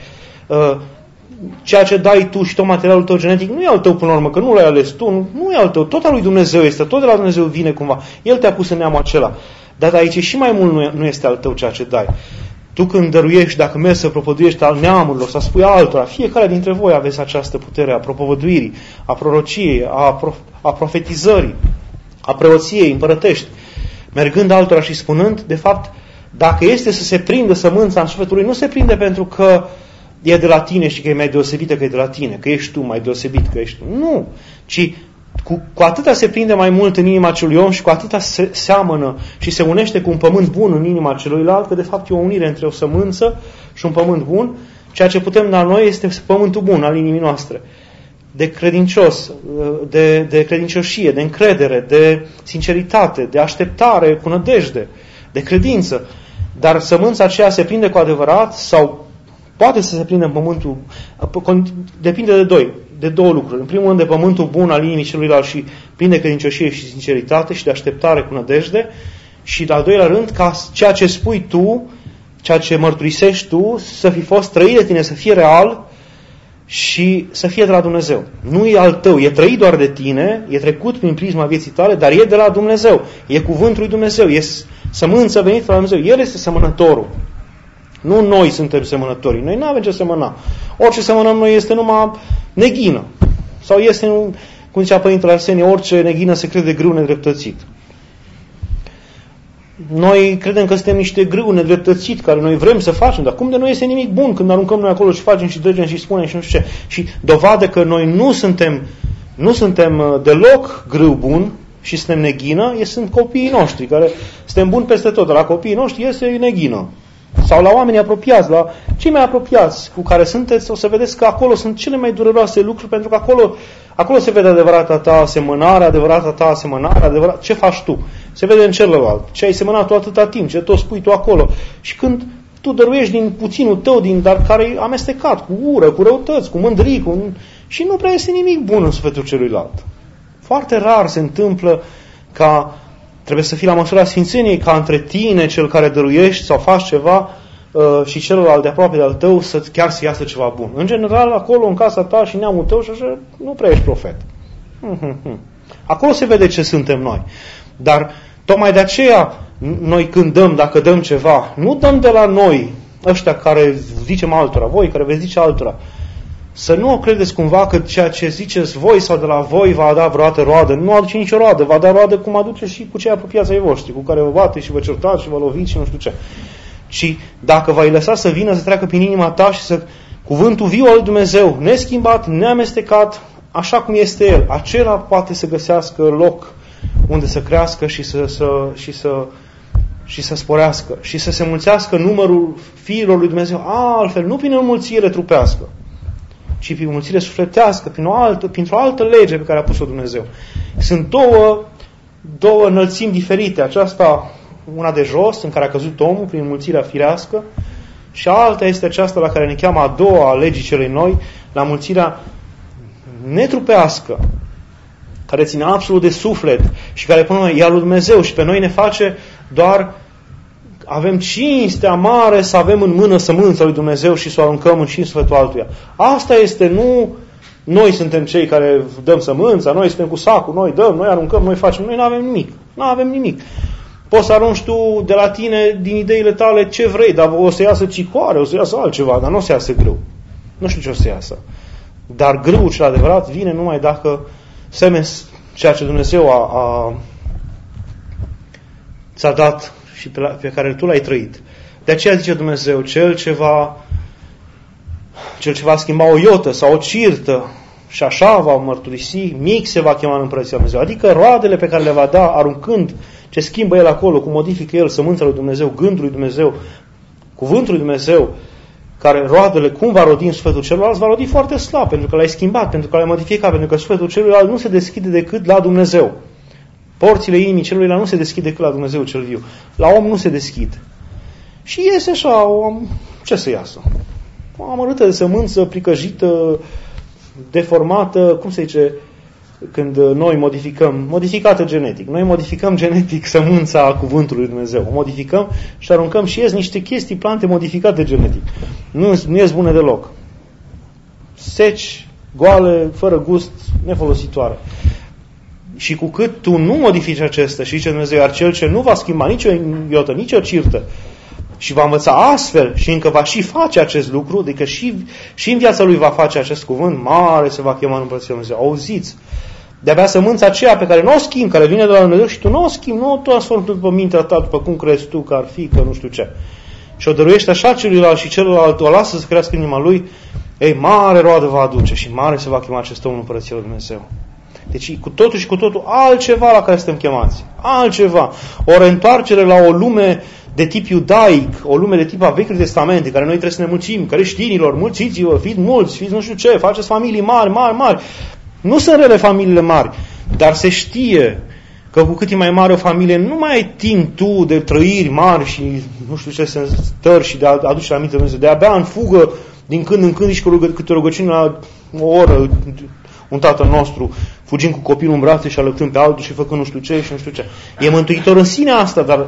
ceea ce dai tu și tot materialul tău genetic, nu e al tău până la urmă, că nu l-ai ales tu, nu e al tău, tot al lui Dumnezeu este, tot de la Dumnezeu vine cumva. El te-a pus în neamul acela. Dar aici și mai mult nu este al tău ceea ce dai. Tu când dăruiești, dacă mergi să propovăduiești al neamurilor, să spui altora, fiecare dintre voi aveți această putere a propovăduirii, a prorociei, a profetizării, a preoției împărătești, mergând altora și spunând, de fapt, dacă este să se prindă sămânța în sufletul lui, nu se prinde pentru că e de la tine și că e mai deosebită că e de la tine, că ești tu mai deosebit că ești tu. Nu, ci cu atâta se prinde mai mult în inima celui om și cu atâta se seamănă și se unește cu un pământ bun în inima celuilalt, că de fapt e o unire între o sămânță și un pământ bun. Ceea ce putem da noi este pământul bun al inimii noastre. De credincios, de credincioșie, de încredere, de sinceritate, de așteptare cu nădejde, de credință. Dar sămânța aceea se prinde cu adevărat sau poate să se prinde în pământul, depinde de două lucruri. În primul rând de pământul bun al inimii celuilalt și plin de credincioșie și sinceritate și de așteptare cu nădejde, și de al doilea rând ca ceea ce spui tu, ceea ce mărturisești tu, să fi fost trăit de tine, să fie real și să fie de la Dumnezeu. Nu e al tău, e trăit doar de tine, e trecut prin prisma vieții tale, dar e de la Dumnezeu, e cuvântul lui Dumnezeu, e sămânță venită de la Dumnezeu, El este semănătorul. Nu noi suntem semănătorii, noi nu avem ce semăna. Orice semănăm noi este numai neghină. Sau este, cum zicea Părintele Arsenie, orice neghină se crede grâu nedreptățit. Noi credem că suntem niște grâu nedreptățit, care noi vrem să facem, dar cum de nu este nimic bun când aruncăm noi acolo și facem și dregem și spunem și nu știu ce. Și dovadă că noi nu suntem deloc grâu bun și suntem neghină, sunt copiii noștri, care suntem buni peste tot, dar la copiii noștri este neghină. Sau la oamenii apropiați, la cei mai apropiați cu care sunteți, o să vedeți că acolo sunt cele mai dureroase lucruri, pentru că acolo se vede adevărata ta asemănare, ce faci tu. Se vede în celălalt, ce ai semănat tu atâta timp, ce tot spui tu acolo. Și când tu dăruiești din puținul tău, dar care e amestecat cu ură, cu răutăți, cu mândrii, și nu prea este nimic bun în sufletul celuilalt. Foarte rar se întâmplă ca trebuie să fii la măsura sfințeniei ca între tine, cel care dăruiești sau faci ceva, și celălalt de aproape de al tău chiar să iasă ceva bun. În general, acolo, în casa ta și neamul tău și așa, nu prea ești profet. Acolo se vede ce suntem noi. Dar tocmai de aceea, noi când dăm, dacă dăm ceva, nu dăm de la noi ăștia care zicem altora, voi care veți zice altora, să nu o credeți cumva că ceea ce ziceți voi sau de la voi va da vreodată roadă. Nu aduce nicio roadă, va da roadă cum aduce și cu cei apropiați ai voștri, cu care vă bate și vă certați și vă loviți și nu știu ce. Și dacă v-ai lăsat să vină, să treacă prin inima ta și să cuvântul viu al lui Dumnezeu, neschimbat, neamestecat, așa cum este El, acela poate să găsească loc unde să crească și să sporească și să se mulțească numărul fiilor lui Dumnezeu. Altfel, nu prin înmulțire trupească, ci prin înmulțire sufletească, printr-o altă lege pe care a pus-o Dumnezeu. Sunt două înălțimi diferite. Aceasta, una de jos, în care a căzut omul prin înmulțirea firească, și alta este aceasta la care ne cheamă a doua a legii celei noi, la înmulțirea netrupească, care ține absolut de suflet și care până e al lui Dumnezeu și pe noi ne face doar, avem cinstea mare să avem în mână sămânța lui Dumnezeu și să o aruncăm în sufletul altuia. Asta este, nu noi suntem cei care dăm sămânța, noi suntem cu sacul, noi dăm, noi aruncăm, noi facem, noi nu avem nimic. Nu avem nimic. Poți să arunci tu de la tine, din ideile tale, ce vrei, dar o să iasă cicoare, o să iasă altceva, dar nu o să iasă grâu. Nu știu ce o să iasă. Dar grâul cel adevărat vine numai dacă semeni ceea ce Dumnezeu ți-a dat și pe care tu l-ai trăit. De aceea zice Dumnezeu, cel ce va schimba o iotă sau o cirtă și așa va mărturisi, mic se va chema în Împărăția lui Dumnezeu. Adică roadele pe care le va da aruncând ce schimbă El acolo, cum modifică El sămânța lui Dumnezeu, gândul lui Dumnezeu, cuvântul lui Dumnezeu, care roadele, cum va rodi în sufletul celuilalt, va rodi foarte slab, pentru că l-ai schimbat, pentru că l-ai modificat, pentru că sufletul celuilalt nu se deschide decât la Dumnezeu. Porțile inimii celuilalt nu se deschid decât la Dumnezeu cel viu. La om nu se deschid. Și iese așa, ce să iasă? O amărâtă de sămânță, pricăjită, deformată, cum se zice, când noi modificată genetic. Noi modificăm genetic sămânța cuvântului lui Dumnezeu. O modificăm și aruncăm și ies niște chestii, plante modificate genetic. Nu ies bune deloc. Seci, goale, fără gust, nefolositoare. Și cu cât tu nu modifici acestea și zice Dumnezeu, iar cel ce nu va schimba nicio iotă, nicio cirtă, și va învăța astfel și încă va și face acest lucru, adică și în viața lui va face acest cuvânt, mare se va chema în Împărăția lui Dumnezeu. Auziți? De-abia sămânța aceea pe care nu o schimbi, care vine de la Dumnezeu și tu nu o schimbi, nu o transformi după mintea ta, după cum crezi tu că ar fi, că nu știu ce. Și o dăruiește așa celuilalt și celălalt, o lasă să crească în inima lui, ei, mare roadă va aduce și mare se va chema acest om în Împărăția lui Dumnezeu. Deci cu totul și cu totul altceva la care suntem chemați. Altceva. O reîntoarcere la o lume de tip iudaic, o lume de tip a Vechiului Testament, în care noi trebuie să ne mulțim, creștinilor, mulțiți-vă, fiți mulți, fiți nu știu ce, faceți familii mari, mari, mari. Nu sunt rele familiile mari, dar se știe că cu cât e mai mare o familie, nu mai ai timp tu de trăiri mari și nu știu ce stări și de a aduce la minte Dumnezeu, de abia în fugă din când în când și câte o rugăciune la o oră, un Tatăl nostru, fugind cu copilul în brațe și alăptând pe altul și făcând nu știu ce și nu știu ce. E mântuitor în sine asta, dar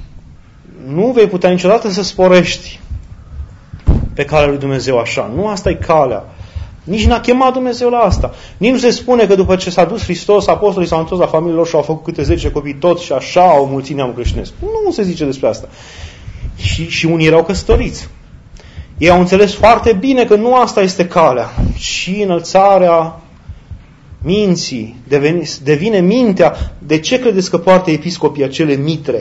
nu vei putea niciodată să sporești pe calea lui Dumnezeu așa. Nu asta e calea. Nici n-a chemat Dumnezeu la asta. Nici nu se spune că după ce s-a dus Hristos, apostolii s-au întors la familiilor și au făcut câte 10 copii toți și așa au mulțit neamul creștinesc. Nu se zice despre asta. Și unii erau căsătoriți. Ei au înțeles foarte bine că nu asta este calea, ci înălțarea minții. Devine mintea. De ce credeți că poartă episcopii acele mitre?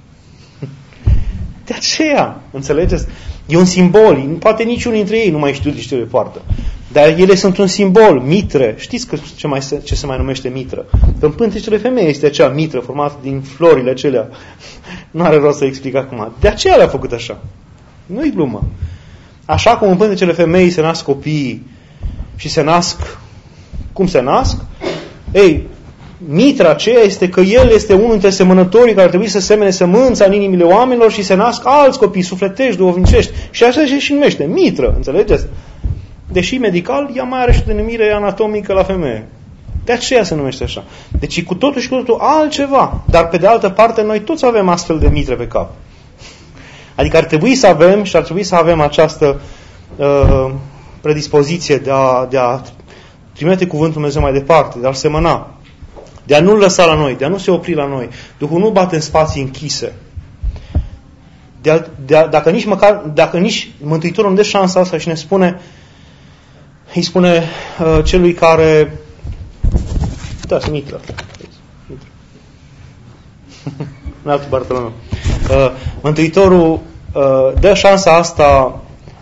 De aceea, înțelegeți? E un simbol. Poate niciunul dintre ei nu mai știu de ce le poartă. Dar ele sunt un simbol, mitre. Știți ce se mai numește mitră? În pântecele femei este acea mitră formată din florile acelea. Nu are rost să explic acum. De aceea le-a făcut așa. Nu-i glumă. Așa cum în pântecele femei se nasc copiii și se nasc, cum se nasc? Ei, mitra aceea este că el este unul dintre semănătorii care ar trebui să semene sămânța în inimile oamenilor și se nasc alți copii sufletești, duhovnicești. Și așa și numește, mitră, înțelegeți? Deși medical, ea mai are și denumire anatomică la femeie. De aceea se numește așa. Deci cu totul și cu totul altceva. Dar pe de altă parte, noi toți avem astfel de mitre pe cap. Adică ar trebui să avem și ar trebui să avem această predispoziție de a trimite cuvântul Dumnezeu mai departe, de a-l semăna, de a nu-l lăsa la noi, de a nu se opri la noi. Duhul nu bate în spații închise. Dacă nici Mântuitorul nu dă șansa asta și îi spune celui care... Da, sunt Mitră. Un altul Bartolomeu. Mântuitorul dă șansa asta,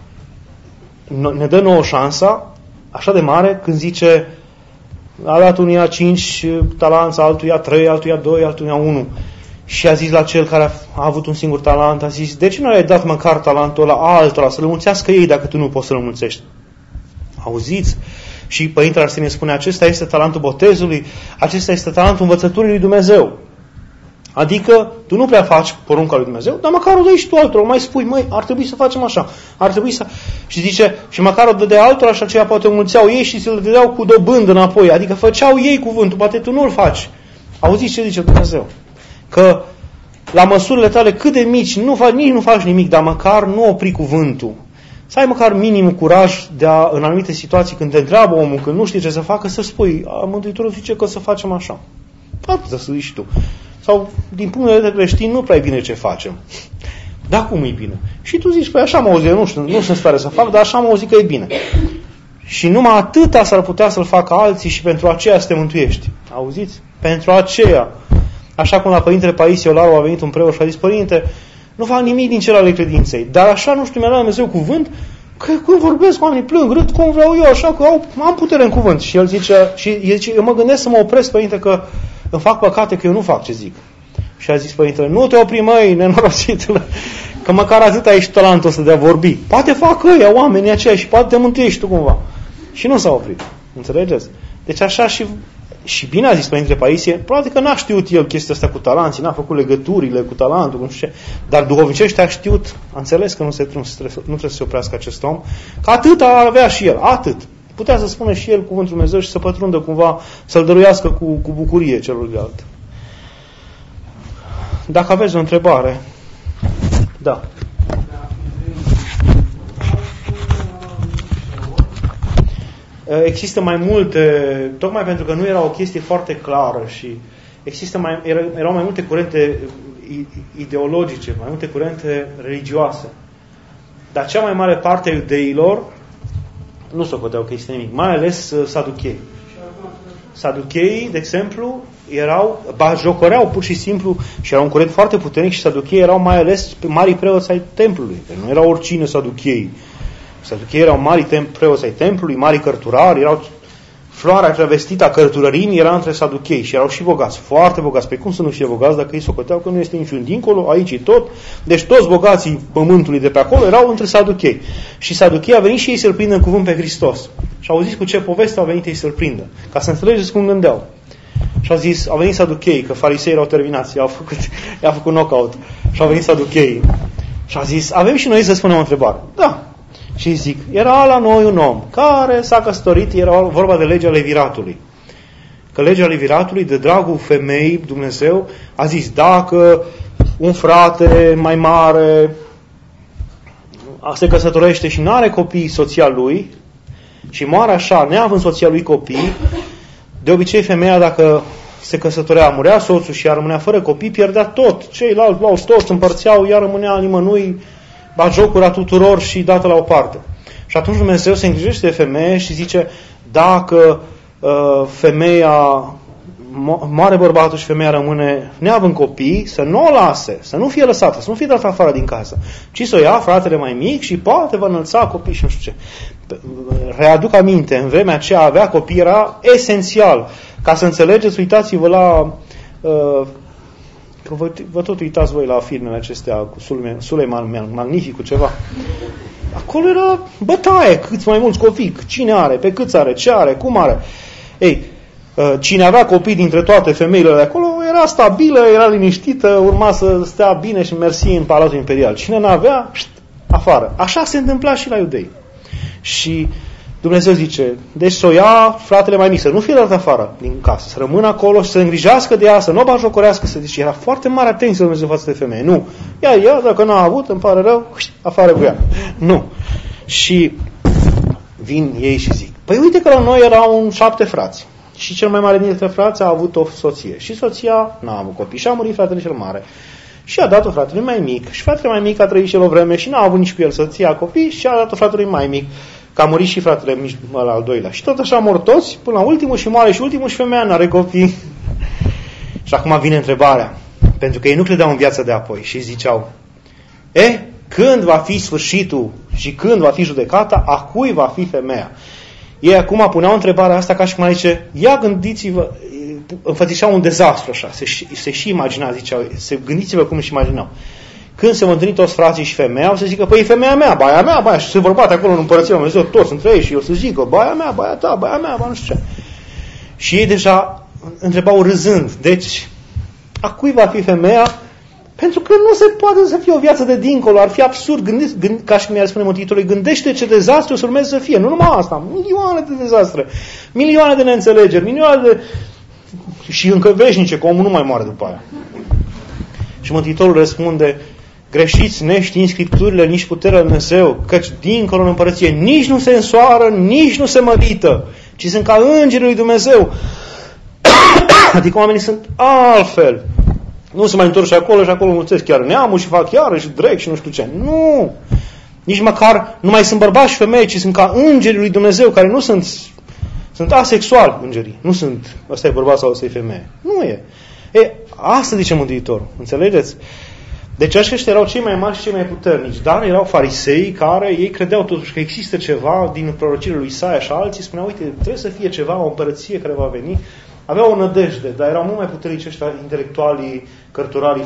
ne dă nouă șansa, așa de mare, când zice a dat unuia 5 talanți, altuia 3, altuia 2, altuia 1. Și a zis la cel care a avut un singur talent, a zis, de ce nu ai dat măcar talentul ăla altora, să-l mulțească ei dacă tu nu poți să-l mulțești? Auziți? Și Părintele Arsenie spune, acesta este talentul botezului, acesta este talentul învățăturii lui Dumnezeu. Adică, tu nu prea faci porunca lui Dumnezeu, dar măcar o dai și tu altora, mai spui, măi, ar trebui să facem așa, ar trebui să... Și zice, și măcar o dădea altora și aceea poate o mulțeau ei și se-l dădeau cu dobândă înapoi, adică făceau ei cuvântul, poate tu nu-l faci. Auziți ce zice Dumnezeu? Că la măsurile tale cât de mici, nici nu faci nimic, dar măcar nu opri cuvântul. Să ai măcar minimul curaj de a, în anumite situații, când te întreabă omul, când nu știi ce să facă, să spui, Mântuitorul zice că să facem așa. Atât să zici tu. Sau, din punct de vedere creștin, nu prea e bine ce facem. Dar cum e bine? Și tu zici, păi așa am auzit, nu sunt în stare să fac, dar așa am auzit că e bine. Și numai atâta s-ar putea să-l facă alții și pentru aceea să te mântuiești. Auziți? Pentru aceea. Așa cum la Părintele Paisie Olaru a venit un preot și a zis, Părinte, nu fac nimic din cel ale credinței, dar așa, nu știu, mi-a dat Dumnezeu cuvânt, că când vorbesc, oamenii plâng, râd, cum vreau eu, așa că am putere în cuvânt. Și el zice, eu mă gândesc să mă opresc, Părinte, că îmi fac păcate, că eu nu fac ce zic. Și a zis Părintele, nu te opri, măi, nenorocitule, că măcar atât ai și talentul ăsta de a vorbi. Poate fac ăia, oamenii aceia, și poate te mântuiești tu cumva. Și nu s-a oprit. Înțelegeți? Deci așa și bine a zis Părintele Paisie, probabil că n-a știut el chestia asta cu talanții, n-a făcut legăturile cu talentul, nu știu ce, dar duhovnicește a știut, a înțeles că nu trebuie să se oprească acest om, că atât avea și el, atât. Putea să spună și el cuvântul Dumnezeu și să pătrundă cumva, să-l dăruiască cu bucurie celuilalt. Dacă aveți o întrebare, da. Există mai multe, tocmai pentru că nu era o chestie foarte clară și erau mai multe curente ideologice, mai multe curente religioase. Dar cea mai mare parte a iudeilor nu se socoteau că este nimic, mai ales saduchei. Saducheii, de exemplu, bajocoreau pur și simplu și era un curent foarte puternic și saducheii erau mai ales marii preoți ai templului. Deci nu erau oricine saducheii. Saducheii erau mari preoți ai templului, mari cărturari, erau floarea travestită a cărturărimii era între saduchei și erau și bogați, foarte bogați. Pe cum să nu fie bogați dacă ei socoteau că nu este niciun dincolo, aici e tot. Deci toți bogații pământului de pe acolo erau între saduchei. Și saduchei a venit și ei să-L prindă în cuvânt pe Hristos. Și au zis cu ce poveste au venit ei să-L prindă. Ca să înțelegeți cum gândeau. Și au zis, au venit saduchei, că farisei erau terminați, i-au făcut knockout. Și au venit saduchei. Și au zis, avem și noi să spunem o întrebare. Da. Și zic, era la noi un om care s-a căsătorit, era vorba de legea leviratului. Că legea leviratului, de dragul femeii, Dumnezeu, a zis, dacă un frate mai mare se căsătorește și nu are copii soția lui și moare așa, neavând soția lui copii, de obicei femeia, dacă se căsătorea, murea soțul și ea rămânea fără copii, pierdea tot. Ceilalți luau toți, împărțeau, ea rămânea nimănui, bagiocura tuturor și dată la o parte. Și atunci Dumnezeu se îngrijește de femeie și zice, dacă femeia moare bărbatul și femeia rămâne neavând copii, să nu o lase, să nu fie lăsată, să nu fie dată afară din casă, ci să o ia fratele mai mic și poate va înălța copii și nu știu ce. Readuc aminte, în vremea aceea avea copii era esențial. Ca să înțelegeți, uitați-vă la... vă tot uitați voi la filmele acestea cu Suleiman Magnificul, ceva. Acolo era bătaie, câți mai mulți copii, cine are, pe câți are, ce are, cum are. Ei, cine avea copii dintre toate femeile de acolo era stabilă, era liniștită, urma să stea bine și mersi în Palatul Imperial. Cine n-avea, afară. Așa se întâmpla și la iudei. Și Dumnezeu zice, deci să o ia fratele mai mic, să nu fie dat afară din casă, să rămână acolo și să îngrijească de ea, să nu o bajocorească, să zice, era foarte mare atenție Dumnezeu față de femeie. Nu. Ea, dacă n-a avut, îmi pare rău, afară cu ea. Nu. Și vin ei și zic, păi uite că la noi erau 7 frați. Și cel mai mare dintre frați a avut o soție. Și soția n-a avut copii și a murit fratele cel mare. și a dat-o fratelui mai mic. Și fratele mai mic a trăit și el o vreme și n-a avut nici cu el să-ți ia copii și a dat-o fratelui mai mic. Că a murit și fratele mic la al doilea. Și tot așa mor toți, până la ultimul și moare și ultimul și femeia n-are copii. Și acum vine întrebarea. Pentru că ei nu credeau în viața de apoi și ziceau, când va fi sfârșitul și când va fi judecata, a cui va fi femeia? Ei acum puneau întrebarea asta ca și cum zice, ia gândiți-vă, înfățișau un dezastru așa, se și imagina, ziceau, gândiți-vă cum își imaginau. Când se vor întâlni toți frații și femeia, o să zică, păi femeia mea, baia mea, baia, și se vor bate acolo în împărăția Lui Dumnezeu, toți între ei și eu să zică, baia mea, baia ta, baia mea, baia nu știu ce. Și ei deja întrebau râzând, deci, a cui va fi femeia? Pentru că nu se poate să fie o viață de dincolo, ar fi absurd, ca și cum i-ar spune Mântuitorului, gândește ce dezastru să urmeze să fie, nu numai asta, milioane de dezastre, milioane de neînțelegeri, milioane de... și încă veșnice, că omul nu mai moare după aia. Și Mântuitorul răspunde, greșiți neștiind Scripturile, nici puterea Lui Dumnezeu, căci dincolo în împărăție nici nu se însoară, nici nu se mărită, ci sunt ca îngerii lui Dumnezeu. Adică oamenii sunt altfel. Nu se mai întorc și acolo mulțesc chiar neamul și fac iarăși drec și nu știu ce. Nu! Nici măcar nu mai sunt bărbați și femei, ci sunt ca îngerii lui Dumnezeu, care nu sunt asexuali îngerii. Nu sunt, ăsta e bărbat sau ăsta e femeie. Nu e. Asta zice Mântuitorul. Înțelegeți? Deci aceștia erau cei mai mari și cei mai puternici, dar erau farisei care ei credeau totuși că există ceva din prorociile lui Isaia și alții spuneau, uite, trebuie să fie ceva, o împărăție care va veni. Aveau o nădejde, dar erau mult mai puternici ăștia intelectualii, cărturarii,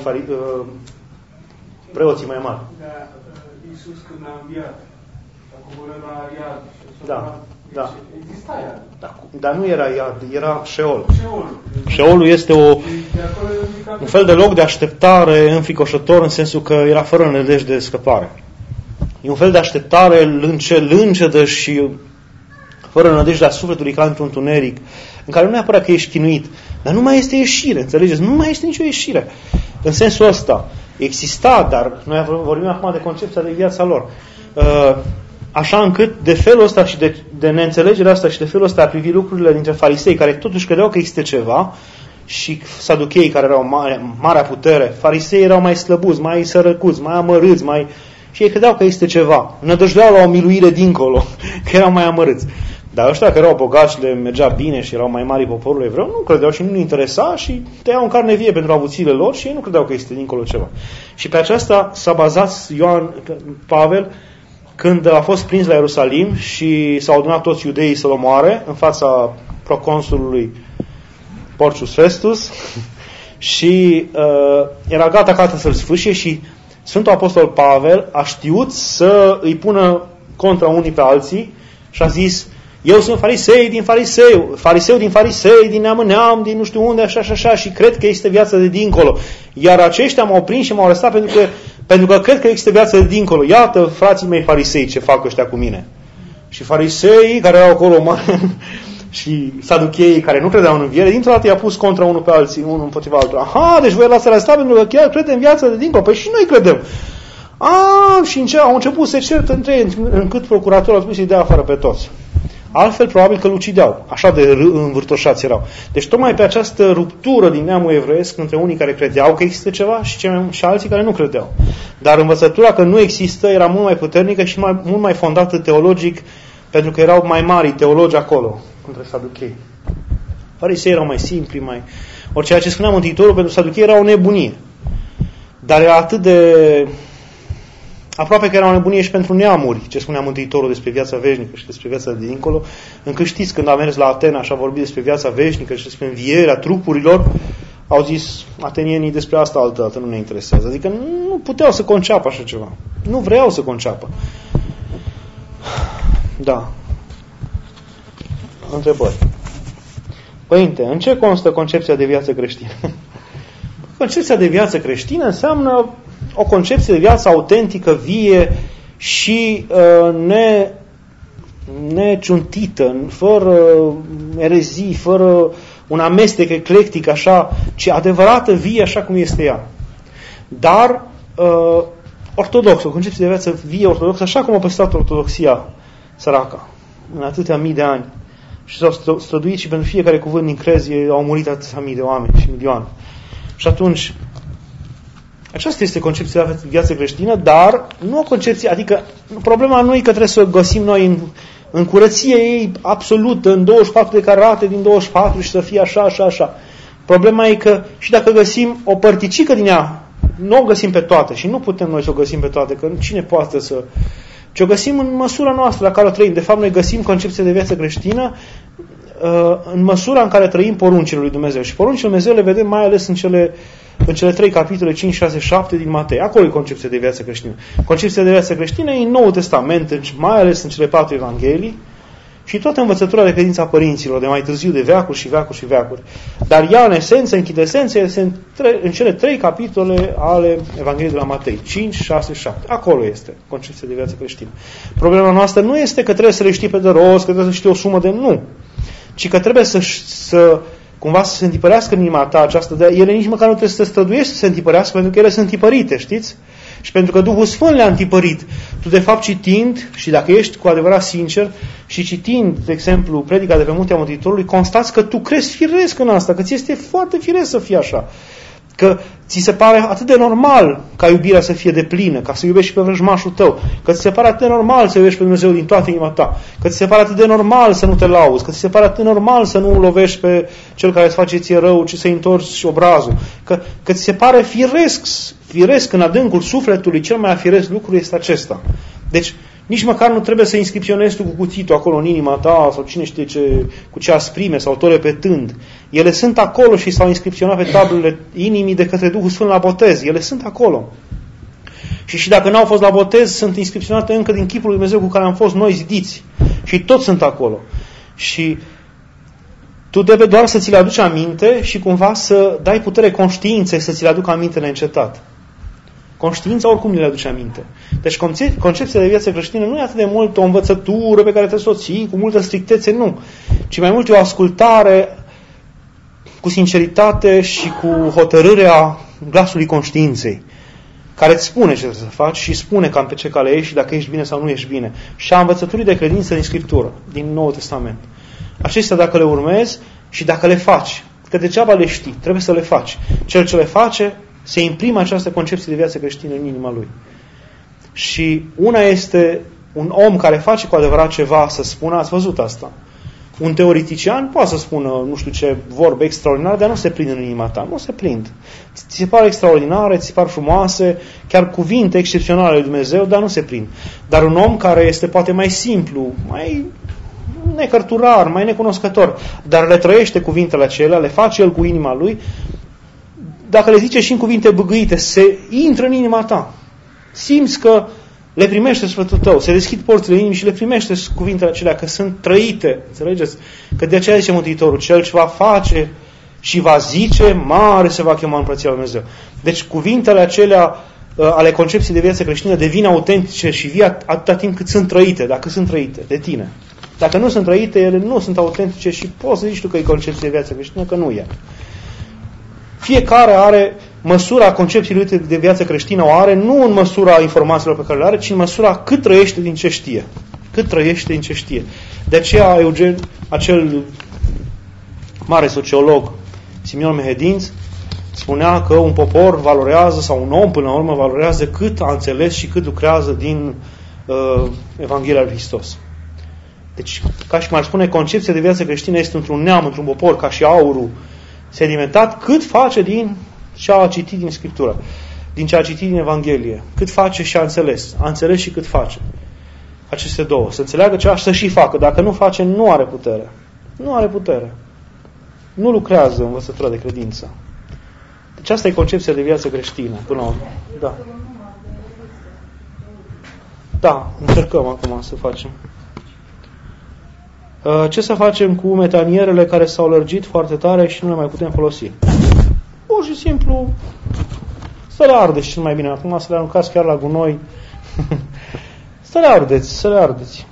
preoții mai mari. Da, Iisus când a înviat, a coborât la iad. Da. Exista iad. Dar nu era iad, era Șeol. Șeolul este un fel de loc de așteptare înfricoșător în sensul că era fără nădejde de scăpare. E un fel de așteptare lâncedă și fără nădejdea sufletului ca într-un tuneric, în care nu neapărat că ești chinuit, dar nu mai este ieșire, înțelegeți? Nu mai este nicio ieșire. În sensul ăsta exista, dar noi vorbim acum de concepția de viața lor. Așa încât de felul ăsta și de neînțelegerea asta și de felul ăsta a privi lucrurile dintre farisei, care totuși credeau că există ceva, și saducheii care erau marea putere, farisei erau mai slăbuți, mai sărăcuți, mai amărâți, și ei credeau că este ceva. Nădăjdeau la o miluire dincolo, că erau mai amărâți. Dar ăștia care erau bogați, le mergea bine și erau mai mari poporul evreu, nu credeau și nu-i interesa și tăiau în carne vie pentru avuțiile lor și ei nu credeau că este dincolo ceva. Și pe aceasta s-a bazat Pavel când a fost prins la Ierusalim și s-au adunat toți iudeii să-l omoare în fața proconsulului Porcius Festus și era gata să-l sfâșie și Sfântul Apostol Pavel a știut să îi pună contra unii pe alții și a zis, eu sunt fariseu din farisei, din neam în neam, din nu știu unde, așa, și cred că este viața de dincolo. Iar aceștia m-au prins și m-au arestat pentru că cred că există viața de dincolo. Iată, frații mei farisei, ce fac ăștia cu mine. Și farisei care erau acolo și saducheii care nu credeau în înviere, dintr-o dată i-a pus contra unul pe alții, unul împotriva altul. Aha, deci voi l-ați arestat pentru că chiar crede în viața de dincolo. Păi și noi credem. Și au început să se certă între ei, încât procuratorul a spus să-i dea afară pe toți. Altfel, probabil că îl ucideau. Așa de învârtoșați erau. Deci, tocmai pe această ruptură din neamul evreiesc între unii care credeau că există ceva și alții care nu credeau. Dar învățătura că nu există era mult mai puternică și mult mai fondată teologic, pentru că erau mai mari teologi acolo, între saduchei. Farisei erau mai simpli, Ori ceea ce spunea Mântuitorul pentru saduchei era o nebunie. Dar era atât de... Aproape că era o nebunie și pentru neamuri, ce spunea Mântuitorul despre viața veșnică și despre viața de dincolo, încât știți, când a mers la Atena și a vorbit despre viața veșnică și despre învierea trupurilor, au zis atenienii despre asta altă dată, nu ne interesează. Adică nu puteau să conceapă așa ceva. Nu vreau să conceapă. Da. Întrebări. Părinte, în ce constă concepția de viață creștină? Concepția de viață creștină înseamnă o concepție de viață autentică, vie și neciuntită, fără erezii, fără un amestec eclectic, așa, ci adevărată, vie, așa cum este ea. Dar ortodoxă, o concepție de viață vie ortodoxă, așa cum a păstrat ortodoxia săraca în atâtea mii de ani. Și s-au străduit și pentru fiecare cuvânt din crez au murit atâția mii de oameni și milioane. Și atunci, Aceasta este concepția de viață creștină, dar nu o concepție, adică problema nu e că trebuie să o găsim noi în curăție ei absolută, în 24 de carate din 24 și să fie așa, așa, așa. Problema e că și dacă găsim o părticică din ea, nu o găsim pe toate și nu putem noi să o găsim pe toate, că cine poate să... ci o găsim în măsura noastră la care o trăim. De fapt, noi găsim concepția de viață creștină în măsura în care trăim poruncile lui Dumnezeu. Și poruncile lui Dumnezeu le vedem mai ales în cele 3 capitole, 5, 6, 7 din Matei. Acolo e concepția de viață creștină. Concepția de viață creștină e în Noul Testament, mai ales în cele 4 Evanghelii și toată învățătura de credință a părinților, de mai târziu de veacuri și veacuri și veacuri. Dar ea, în esență, în chidesență, este în cele 3 capitole ale Evangheliei de la Matei. 5, 6, 7. Acolo este concepția de viață creștină. Problema noastră nu este că trebuie să le știi pe de rost, că trebuie să știi o sumă de nu, ci că trebuie să cumva să se întipărească în inima ta această, de ele nici măcar nu trebuie să te străduiești să se întipărească, pentru că ele sunt întipărite, știți? Și pentru că Duhul Sfânt le-a întipărit. Tu, de fapt, citind, și dacă ești cu adevărat sincer, și citind, de exemplu, predica de pe Muntea Mântuitorului, constați că tu crezi firesc în asta, că ți este foarte firesc să fie așa. Că ți se pare atât de normal ca iubirea să fie deplină, ca să iubești și pe vrăjmașul tău, că ți se pare atât de normal să iubești pe Dumnezeu din toată inima ta, că ți se pare atât de normal să nu te lauzi, că ți se pare atât de normal să nu lovești pe cel care îți face ție rău, ci să-i întorci obrazul, că ți se pare firesc în adâncul sufletului, cel mai afiresc lucru este acesta. Deci, nici măcar nu trebuie să inscripționezi tu cu cuțitul acolo în inima ta sau cine știe cu ce asprime sau tot repetând. Ele sunt acolo și s-au inscripționat pe tablele inimii de către Duhul Sfânt la botez. Ele sunt acolo. Și dacă n-au fost la botez, sunt inscripționate încă din chipul lui Dumnezeu cu care am fost noi zidiți. Și toți sunt acolo. Și tu trebuie doar să ți le aduci aminte și cumva să dai putere conștiinței să ți le aducă aminte neîncetat. Conștiința oricum nu le aduce aminte. Deci concepția de viață creștină nu e atât de mult o învățătură pe care trebuie să o ții cu multă strictețe, nu. Ci mai mult e o ascultare cu sinceritate și cu hotărârea glasului conștiinței, care îți spune ce trebuie să faci și spune cam pe ce cale ești și dacă ești bine sau nu ești bine. Și a învățăturii de credință din Scriptură, din Noul Testament. Acestea dacă le urmezi și dacă le faci, că degeaba le știi, trebuie să le faci. Cel ce le face se imprimă această concepție de viață creștină în inima lui. Și una este un om care face cu adevărat ceva să spună, ați văzut asta. Un teoretician poate să spună, nu știu ce, vorbe extraordinare, dar nu se prind în inima ta. Nu se prind. Ți se pare extraordinare, ți se par frumoase, chiar cuvinte excepționale lui Dumnezeu, dar nu se prind. Dar un om care este poate mai simplu, mai necărturar, mai necunoscător, dar le trăiește cuvintele acelea, le face el cu inima lui, dacă le zice și în cuvinte bâgâite, se intră în inima ta. Simți că le primește sufletul tău, se deschid porțile inimii și le primește cuvintele acelea, că sunt trăite. Înțelegeți? Că de aceea zice Mântuitorul, cel ce va face și va zice, mare se va chema în Împărăția lui Dumnezeu. Deci cuvintele acelea ale concepției de viață creștină devin autentice și vii atâta timp cât sunt trăite, dacă sunt trăite de tine. Dacă nu sunt trăite, ele nu sunt autentice și poți să zici tu că e concepție de viață creștină, că nu e. Fiecare are măsura concepției de viață creștină, o are nu în măsura informațiilor pe care le are, ci în măsura cât trăiește din ce știe. Cât trăiește din ce știe. De aceea Eugen, acel mare sociolog, Simeon Mehedinț, spunea că un popor valorează, sau un om până la urmă valorează cât a înțeles și cât lucrează din Evanghelia lui Hristos. Deci, ca și cum ar spune, concepția de viață creștină este într-un neam, într-un popor, ca și aurul sedimentat, cât face din ce a citit din Scriptură, din ce a citit din Evanghelie, cât face și a înțeles și cât face. Aceste două. Să înțeleagă ceva și să și facă. Dacă nu face, nu are putere. Nu are putere. Nu lucrează învățătura de credință. Deci asta e concepția de viață creștină, până la urmă. Da. Da, încercăm acum să facem. Ce să facem cu metanierele care s-au lărgit foarte tare și nu le mai putem folosi? Pur și simplu să le ardeți cel mai bine. Acum să le aruncați chiar la gunoi. Să le ardeți.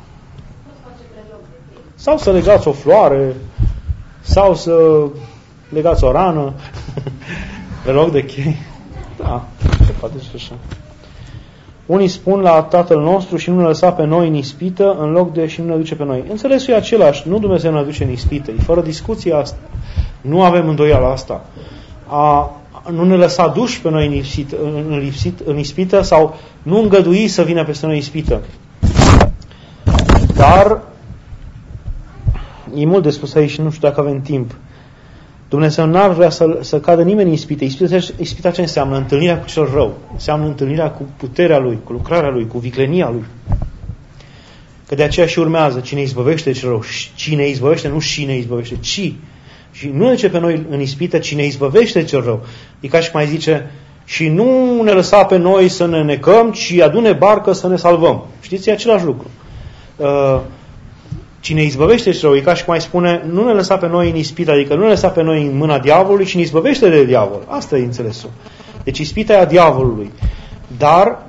Sau să legați o floare, sau să legați o rană pe loc de chei. Da, se poate și așa. Unii spun la Tatăl nostru și nu ne lăsa pe noi în ispită, în loc de și nu ne duce pe noi. Înțelesul e același, nu Dumnezeu ne duce în ispită, e fără discuție asta. Nu avem îndoială asta. nu ne lăsa duși pe noi în ispită sau nu îngădui să vină peste noi ispită. Dar e mult de spus aici și nu știu dacă avem timp. Dumnezeu n-ar vrea să cadă nimeni în ispită. Ispita ce înseamnă? Întâlnirea cu cel rău. Înseamnă întâlnirea cu puterea lui, cu lucrarea lui, cu viclenia lui. Că de aceea și urmează cine izbăvește cel rău. Cine izbăvește, nu cine izbăvește, ci. Și nu duce pe noi în ispită cine izbăvește cel rău. E ca și cum mai zice, și nu ne lăsa pe noi să ne necăm, ci adune barcă să ne salvăm. Știți, e același lucru. Cine izbăvește cel rău, e ca și cum mai spune, nu ne lăsa pe noi în ispită, adică nu ne lăsa pe noi în mâna diavolului, ci ne izbăvește de diavol. Asta e înțelesul. Deci ispita e a diavolului. Dar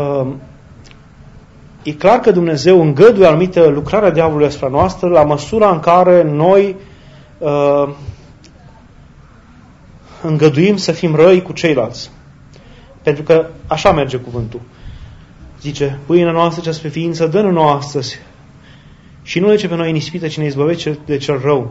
e clar că Dumnezeu îngăduie anumită lucrarea diavolului asupra noastră la măsura în care noi îngăduim să fim răi cu ceilalți. Pentru că așa merge cuvântul. Zice, pâinea noastră cea spre ființă, dă-ne nouă astăzi. Și nu duce pe noi în ispită, ci ne izbăvește de cel rău.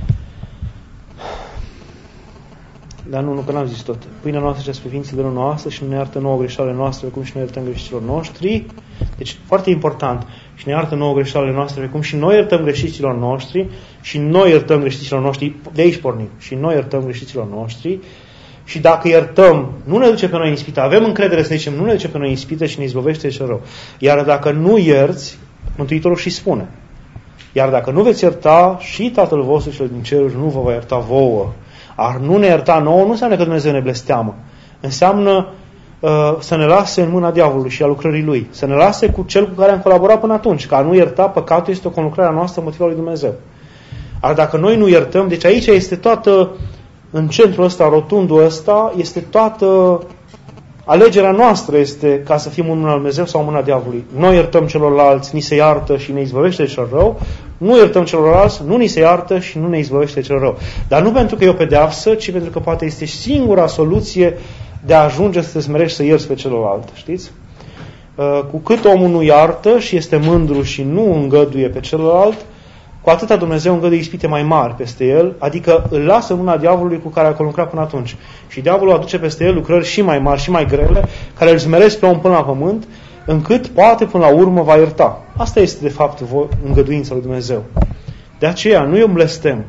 Dar nu, că n-am zis tot. Pâinea noastră cea spre ființă, dă-ne nouă astăzi și nu ne iartă nouă greșelile noastre, cum și noi iertăm greșiților noștri. Deci, foarte important. Și ne iartă nouă greșelile noastre, cum și noi iertăm greșiților noștri, și noi iertăm greșiților noștri, de aici pornim, și noi iertăm greșiților noștri. Și dacă iertăm, nu ne duce pe noi în ispită, avem încredere să zicem, nu ne duce pe noi în ispită și ne izbăvește cel rău. Iar dacă nu ierți, Mântuitorul și spune, iar dacă nu veți ierta, și Tatăl vostru cel din ceruri nu vă va ierta vouă. Ar nu ne ierta nouă nu înseamnă că Dumnezeu ne blesteamă. Înseamnă să ne lase în mâna diavolului și a lucrării lui. Să ne lase cu cel cu care am colaborat până atunci. Că a nu ierta păcatul este o conlucrare a noastră motivul lui Dumnezeu. Ar dacă noi nu iertăm, deci aici este toată, în centrul ăsta, rotundul ăsta, este toată alegerea noastră este ca să fim în mâna lui Dumnezeu sau în mâna diavolului. Noi iertăm celorlalți, ni se iartă și ne izbăvește de cel rău. Nu iertăm celorlalți, nu ni se iartă și nu ne izbăvește de cel rău. Dar nu pentru că e o pedeapsă, ci pentru că poate este singura soluție de a ajunge să te smerești să ierți pe celălalt. Știți? Cu cât omul nu iartă și este mândru și nu îngăduie pe celălalt, cu atâta Dumnezeu îngăduie ispite mai mari peste el, adică îl lasă în mâna diavolului cu care a conlucrat până atunci. Și diavolul aduce peste el lucrări și mai mari și mai grele, care îl smeresc pe om până la pământ, încât poate până la urmă va ierta. Asta este de fapt îngăduința lui Dumnezeu. De aceea nu e un blestem.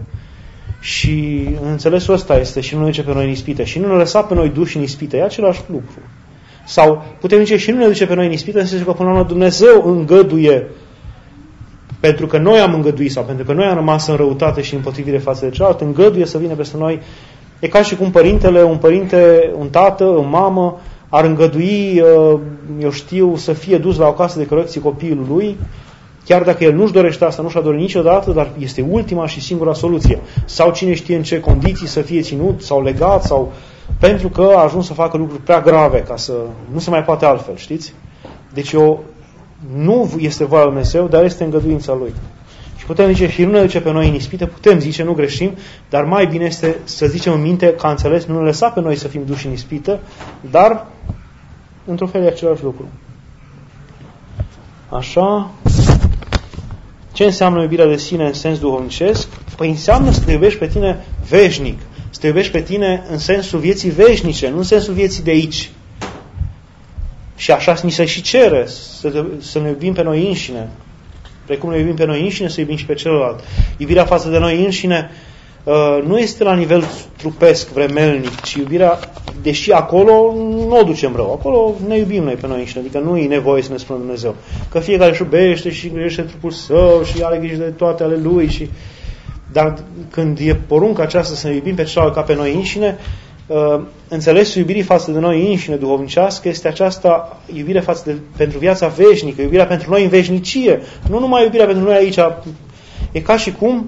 Și înțelesul ăsta este și nu ne duce pe noi în ispită. Și nu ne lăsa pe noi duși în ispită. E același lucru. Sau putem zice și nu ne duce pe noi în ispită, în sensul că până la urmă Dumnezeu îngăduie pentru că noi am îngăduit sau pentru că noi am rămas în răutate și împotrivire față de celălalt, îngăduie să vină peste noi. E ca și cum un părinte, un tată, o mamă ar îngădui, eu știu, să fie dus la o casă de corecție copilul lui, chiar dacă el nu-și dorește asta, nu și-a dorit niciodată, dar este ultima și singura soluție. Sau cine știe în ce condiții să fie ținut sau legat, sau pentru că a ajuns să facă lucruri prea grave, ca să nu se mai poate altfel, știți? Deci nu este voia lui Dumnezeu, dar este îngăduința Lui. Și putem zice, și nu ne duce pe noi în ispită, putem zice, nu greșim, dar mai bine este să zicem în minte că a înțeles, nu ne lăsa pe noi să fim duși în ispită, dar într-un fel e același lucru. Așa. Ce înseamnă iubirea de sine în sens duhovnicesc? Păi înseamnă să te iubești pe tine veșnic, să te iubești pe tine în sensul vieții veșnice, nu în sensul vieții de aici. Și așa ni se și cere să ne iubim pe noi înșine. Precum ne iubim pe noi înșine, să iubim și pe celălalt. Iubirea față de noi înșine nu este la nivel trupesc, vremelnic, ci iubirea, deși acolo nu o ducem rău. Acolo ne iubim noi pe noi înșine, adică nu e nevoie să ne spună Dumnezeu. Că fiecare își iubește și îngrijește trupul său și are grijă de toate ale lui. Dar când e porunca aceasta să ne iubim pe celălalt ca pe noi înșine, înțelesul iubirii față de noi înșine duhovnicească este aceasta iubire pentru viața veșnică, iubirea pentru noi în veșnicie, nu numai iubirea pentru noi aici. E ca și cum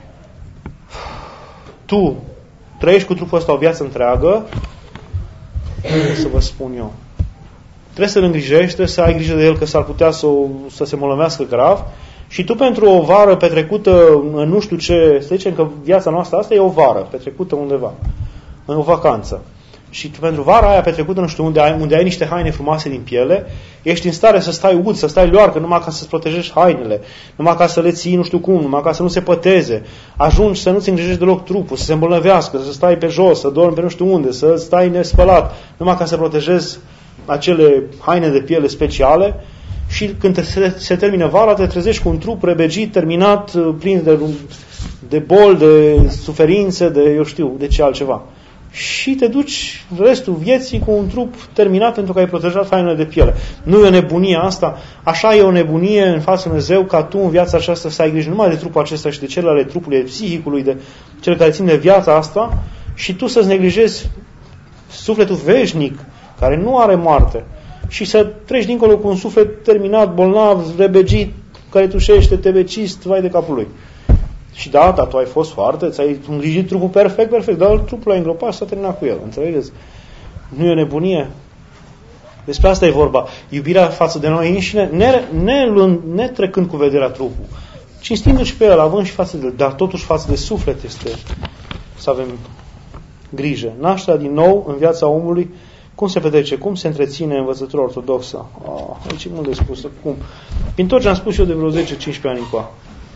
tu trăiești cu trupul ăsta o viață întreagă, să vă spun eu, trebuie să-l îngrijești, trebuie să ai grijă de el că s-ar putea să se molămească grav, și tu pentru o vară petrecută în nu știu ce, să zicem că viața noastră asta e o vară petrecută undeva, în o vacanță. și pentru vara aia petrecută, nu știu, unde ai niște haine frumoase din piele, ești în stare să stai ud, să stai loarcă, numai ca să-ți protejești hainele, numai ca să le ții nu știu cum, numai ca să nu se păteze. Ajungi să nu-ți îngrijești deloc trupul, să se îmbolnăvească, să stai pe jos, să dormi pe nu știu unde, să stai nespălat, numai ca să protejezi acele haine de piele speciale. Și când se termină vara, te trezești cu un trup rebegit, terminat, plin de boli, de suferințe, de eu știu, de ce altceva. Și te duci restul vieții cu un trup terminat pentru că ai protejat hainele de piele. Nu e o nebunie asta, așa e o nebunie în fața lui Dumnezeu ca tu în viața aceasta să ai grijă numai de trupul acesta și de celelalte trupului, de psihicului, de cele care țin de viața asta și tu să-ți neglijezi sufletul veșnic, care nu are moarte. Și să treci dincolo cu un suflet terminat, bolnav, rebegit, care tușește, te becist, vai de capul lui. Și da, dar tu ai fost foarte, ți-ai îngrijit trupul perfect, dar trupul l-ai îngropat și s-a terminat cu el. Înțelegeți? Nu e o nebunie. Despre asta e vorba. Iubirea față de noi înșine, ne trecând cu vederea trupul, cinstindu-și pe el, având și față de el, dar totuși față de suflet este să avem grijă. Nașterea din nou în viața omului, cum se petrece? Cum se întreține învățătura ortodoxă? Aici e mult de spus. Cum? Prin tot ce am spus eu de vreo 10-15 ani încoa.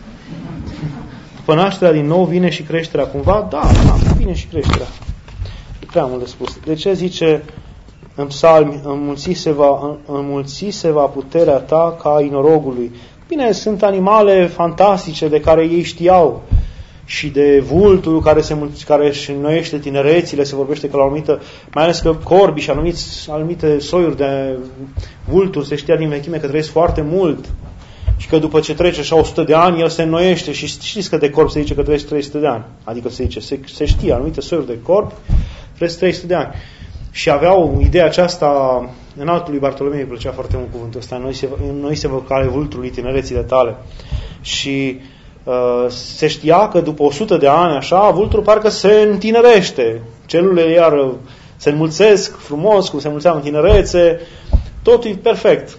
După nașterea din nou vine și creșterea cumva? Da, vine și creșterea. E prea mult de spus. De ce zice în psalmi, înmulți se va puterea ta ca a inorogului? Bine, sunt animale fantastice de care ei știau. Și de vultul care își înnoiește tinerețile, se vorbește că la anumită, mai ales că corbii și anumite soiuri de vulturi se știa din vechime că trăiesc foarte mult și că după ce trece așa 100 de ani, el se înnoiește și știți că de corb se zice că trăiesc 300 de ani. Adică se știe, anumite soiuri de corbi trăiesc 300 de ani. Și aveau ideea aceasta, în altul lui Bartolomei îi plăcea foarte mult cuvântul ăsta, noi se vocale vultului tinerețile tale. Și se știa că după 100 de ani, așa, vulturul parcă se întinerește. Celulele iar se înmulțesc frumos, cum se înmulțeau în tinerețe, totul e perfect.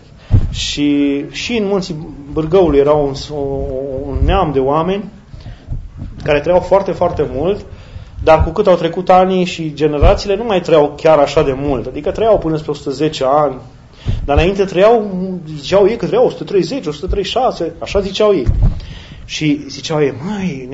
Și în munții Bârgăului era un neam de oameni care trăiau foarte, foarte mult, dar cu cât au trecut anii și generațiile, nu mai trăiau chiar așa de mult. Adică trăiau până spre 110 ani, dar înainte ziceau ei că trăiau 130, 136, așa ziceau ei. Și ziceau ei, măi,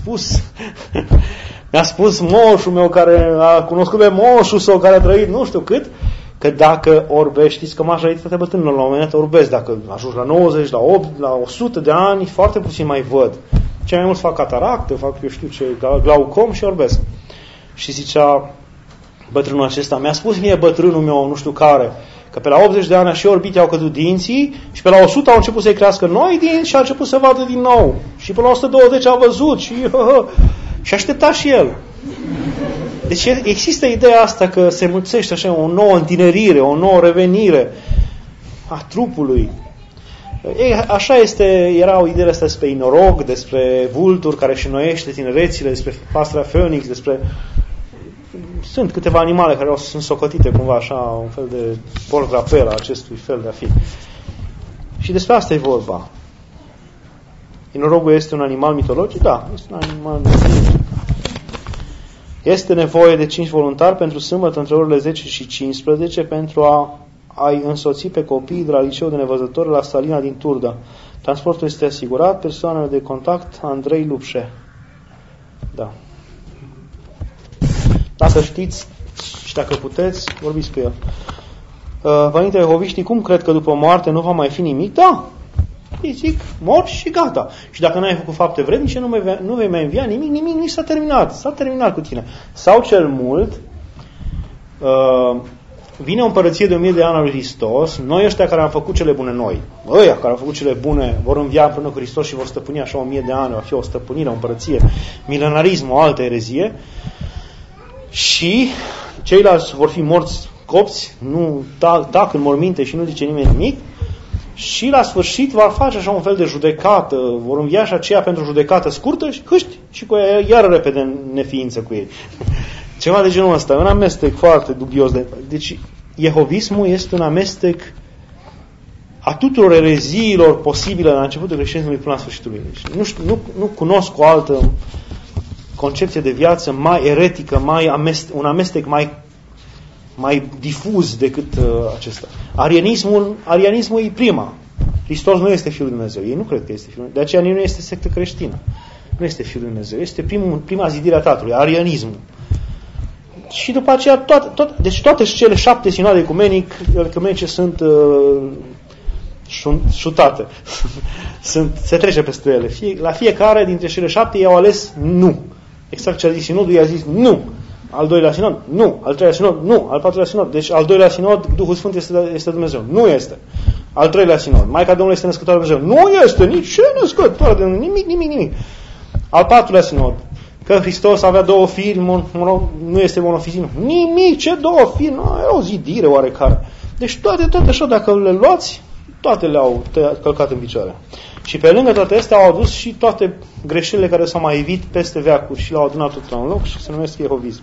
mi-a spus moșul meu care a cunoscut pe moșul sau care a trăit nu știu cât, că dacă orbești, știți că majoritatea bătrânilor la un moment dat orbesc, dacă ajungi la 90, la 8, la 100 de ani, foarte puțin mai văd. Cei mai mulți fac cataractă, fac eu știu ce, glaucom și orbesc. Și zicea bătrânul acesta, mi-a spus mie bătrânul meu, nu știu care, că pe la 80 de ani și orbit i-au căzut dinții și pe la 100 au început să-i crească noi dinți și a început să vadă din nou. Și pe la 120 a văzut și aștepta și el. Deci există ideea asta că se mulțește așa o nouă întinerire, o nouă revenire a trupului. Așa era ideea asta despre inorog, despre vulturi care își înnoiește tinerețile, despre pastăra Phoenix, despre... Sunt câteva animale care sunt socotite cumva așa, un fel de pordrapel a acestui fel de a fi. Și despre asta e vorba. Inorogul este un animal mitologic? Da, este un animal mitologic. Este nevoie de 5 voluntari pentru sâmbătă între orele 10 și 15 pentru a-i însoți pe copiii de la liceul de nevăzători la Salina din Turda. Transportul este asigurat, persoanele de contact Andrei Lupșe. Da. Dacă știți și dacă puteți, vorbiți cu el. Părintele Jehoviștii, cum cred că după moarte nu va mai fi nimic? Da. Îi zic, mor și gata. Și dacă n-ai făcut fapte vrednice, nu vei mai învia nimic nu s-a terminat. S-a terminat cu tine. Sau cel mult, vine o împărăție de 1000 de ani al lui Hristos, noi ăștia care am făcut cele bune noi, ăia care au făcut cele bune, vor învia împreună cu Hristos și vor stăpâni așa 1000 de ani, va fi o stăpânire, o împărăție, milenarism, o altă erezie, și ceilalți vor fi morți copți, nu tac în morminte și nu zice nimeni nimic, și la sfârșit va face așa un fel de judecată, vor învia și aceea pentru judecată scurtă și hâști, și cu ea iar repede în neființă cu ei. Ceva de genul ăsta, un amestec foarte dubios. Deci, jehovismul este un amestec a tuturor ereziilor posibile la începutul creștinismului până la sfârșitul lui. Deci, nu cunosc o altă concepție de viață mai eretică, un amestec mai mai difuz decât acesta. Arianismul e prima. Hristos nu este Fiul lui Dumnezeu. Ei nu cred că este Fiul lui Dumnezeu. De aceea nu este sectă creștină. Nu este Fiul lui Dumnezeu. Este prima zidire a Tatălui, arianismul. Și după aceea, deci toate cele 7 sinoade ecumenice sunt șutate. Se trece peste ele. La fiecare dintre cele 7 i-au ales nu. Exact ce a zis sinodul, i-a zis nu. Al doilea sinod, nu. Al treilea sinod, nu. Al patrulea sinod. Deci al doilea sinod, Duhul Sfânt este Dumnezeu. Nu este. Al treilea sinod, Maica Domnului este născătoare de Dumnezeu. Nu este nici ce născătoare de Dumnezeu. Nimic. Al patrulea sinod, că Hristos avea 2 firi, nu este monofizim. Nimic, ce 2 firi? Nu, era o zidire oarecare. Deci toate așa, dacă le luați, toate le-au călcat în picioare. Și pe lângă toate astea au adus și toate greșelile care s-au mai evit peste veacuri și le-au adunat tot la un loc și se numesc iehovism.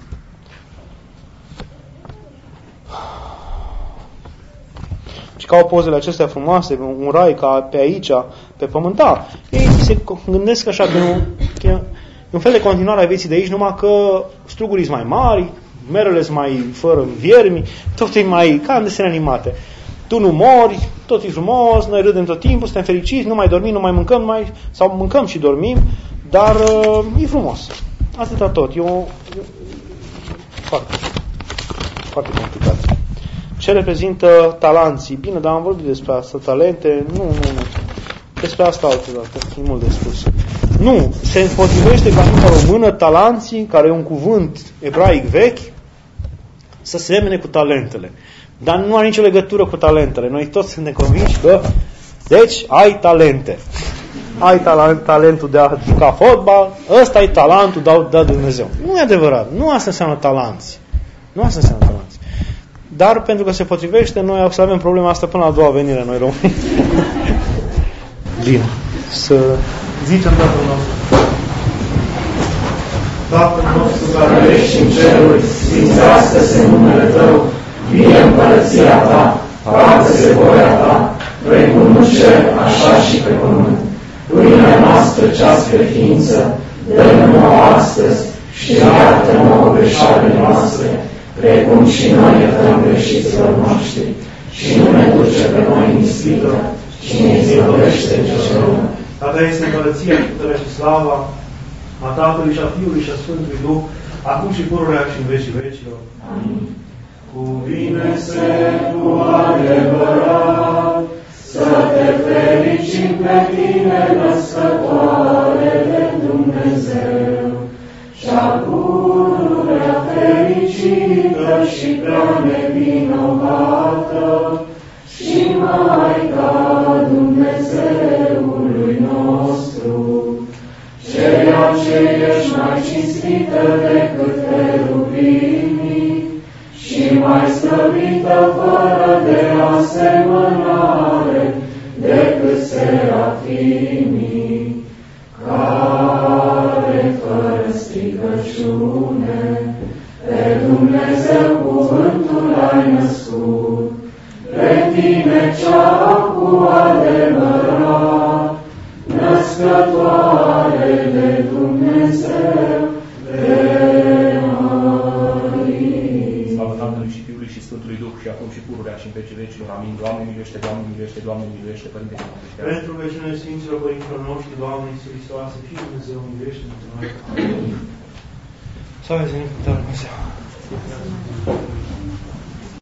Și ca au pozele acestea frumoase, un rai ca pe aici, pe pământ, da, ei se gândesc așa că e un fel de continuare a vieții de aici, numai că strugurii sunt mai mari, merele sunt mai fără viermi, tot e mai ca în desene animate. Tu nu mori, tot e frumos, noi râdem tot timpul, suntem fericiți, nu mai dormim, nu mai mâncăm, sau mâncăm și dormim, dar e frumos. Atâta tot. E foarte complicat. Ce reprezintă talanții? Bine, dar am vorbit despre asta, talente. Nu. Despre asta altă dată, e mult de spus. Nu, se împotrivește ca limba română talanții, care e un cuvânt ebraic vechi, să se semene cu talentele. Dar nu are nicio legătură cu talentele. Noi toți suntem convinși că, deci, ai talente. Ai talentul de a juca fotbal, ăsta e talentul dat de Dumnezeu. Nu e adevărat. Nu asta înseamnă talanți. Dar pentru că se potrivește, noi o să avem problema asta până la a doua venire, noi români. Bine. Să zicem Tatăl nostru. Tatăl nostru care ești în ceruri, sfințească-se numele Tău, vie împărăția Ta, facă-se voia Ta, precum în cer, așa și pe pământ. Pâinea noastră cea spre ființă, dă-ne nouă astăzi și iartă nouă greșalile noastre, precum și noi iertăm greșiților noștri, și nu ne duce pe noi în ispită, ci ne izbăvește de cel rău. A Ta este împărăția, puterea și slava a Tatălui și a Fiului și a Sfântului Duh, acum și pururea și în vecii vecilor. Amin. Cuvine-se cu adevărat, să te fericim pe Tine, Născătoare de Dumnezeu, și-a pururea fericită și prea nevinovată, și Maica Dumnezeului nostru, ceea ce ești mai cinstită decât cherubinii și mai slăvită fără de asemănare decât serafimii, care fără stricăciune pe Dumnezeu cuvântul ai născut, pe Tine cea cu adevărat, Născătoare de Dumnezeu, de Marie. Slavă Tatălui și Fiului și Sfântului Duh și acum și pururea și în vecii vecilor. Amin. Doamne miluiește, Doamne miluiește, Doamne miluiește, Părinte și Mântuitor. Pentru vecinorii Sfinților Părinților noștri, Doamne Iisus Hristoase, Fiul Dumnezeu, miluiește pentru noi. Să aveți Dumnezeu.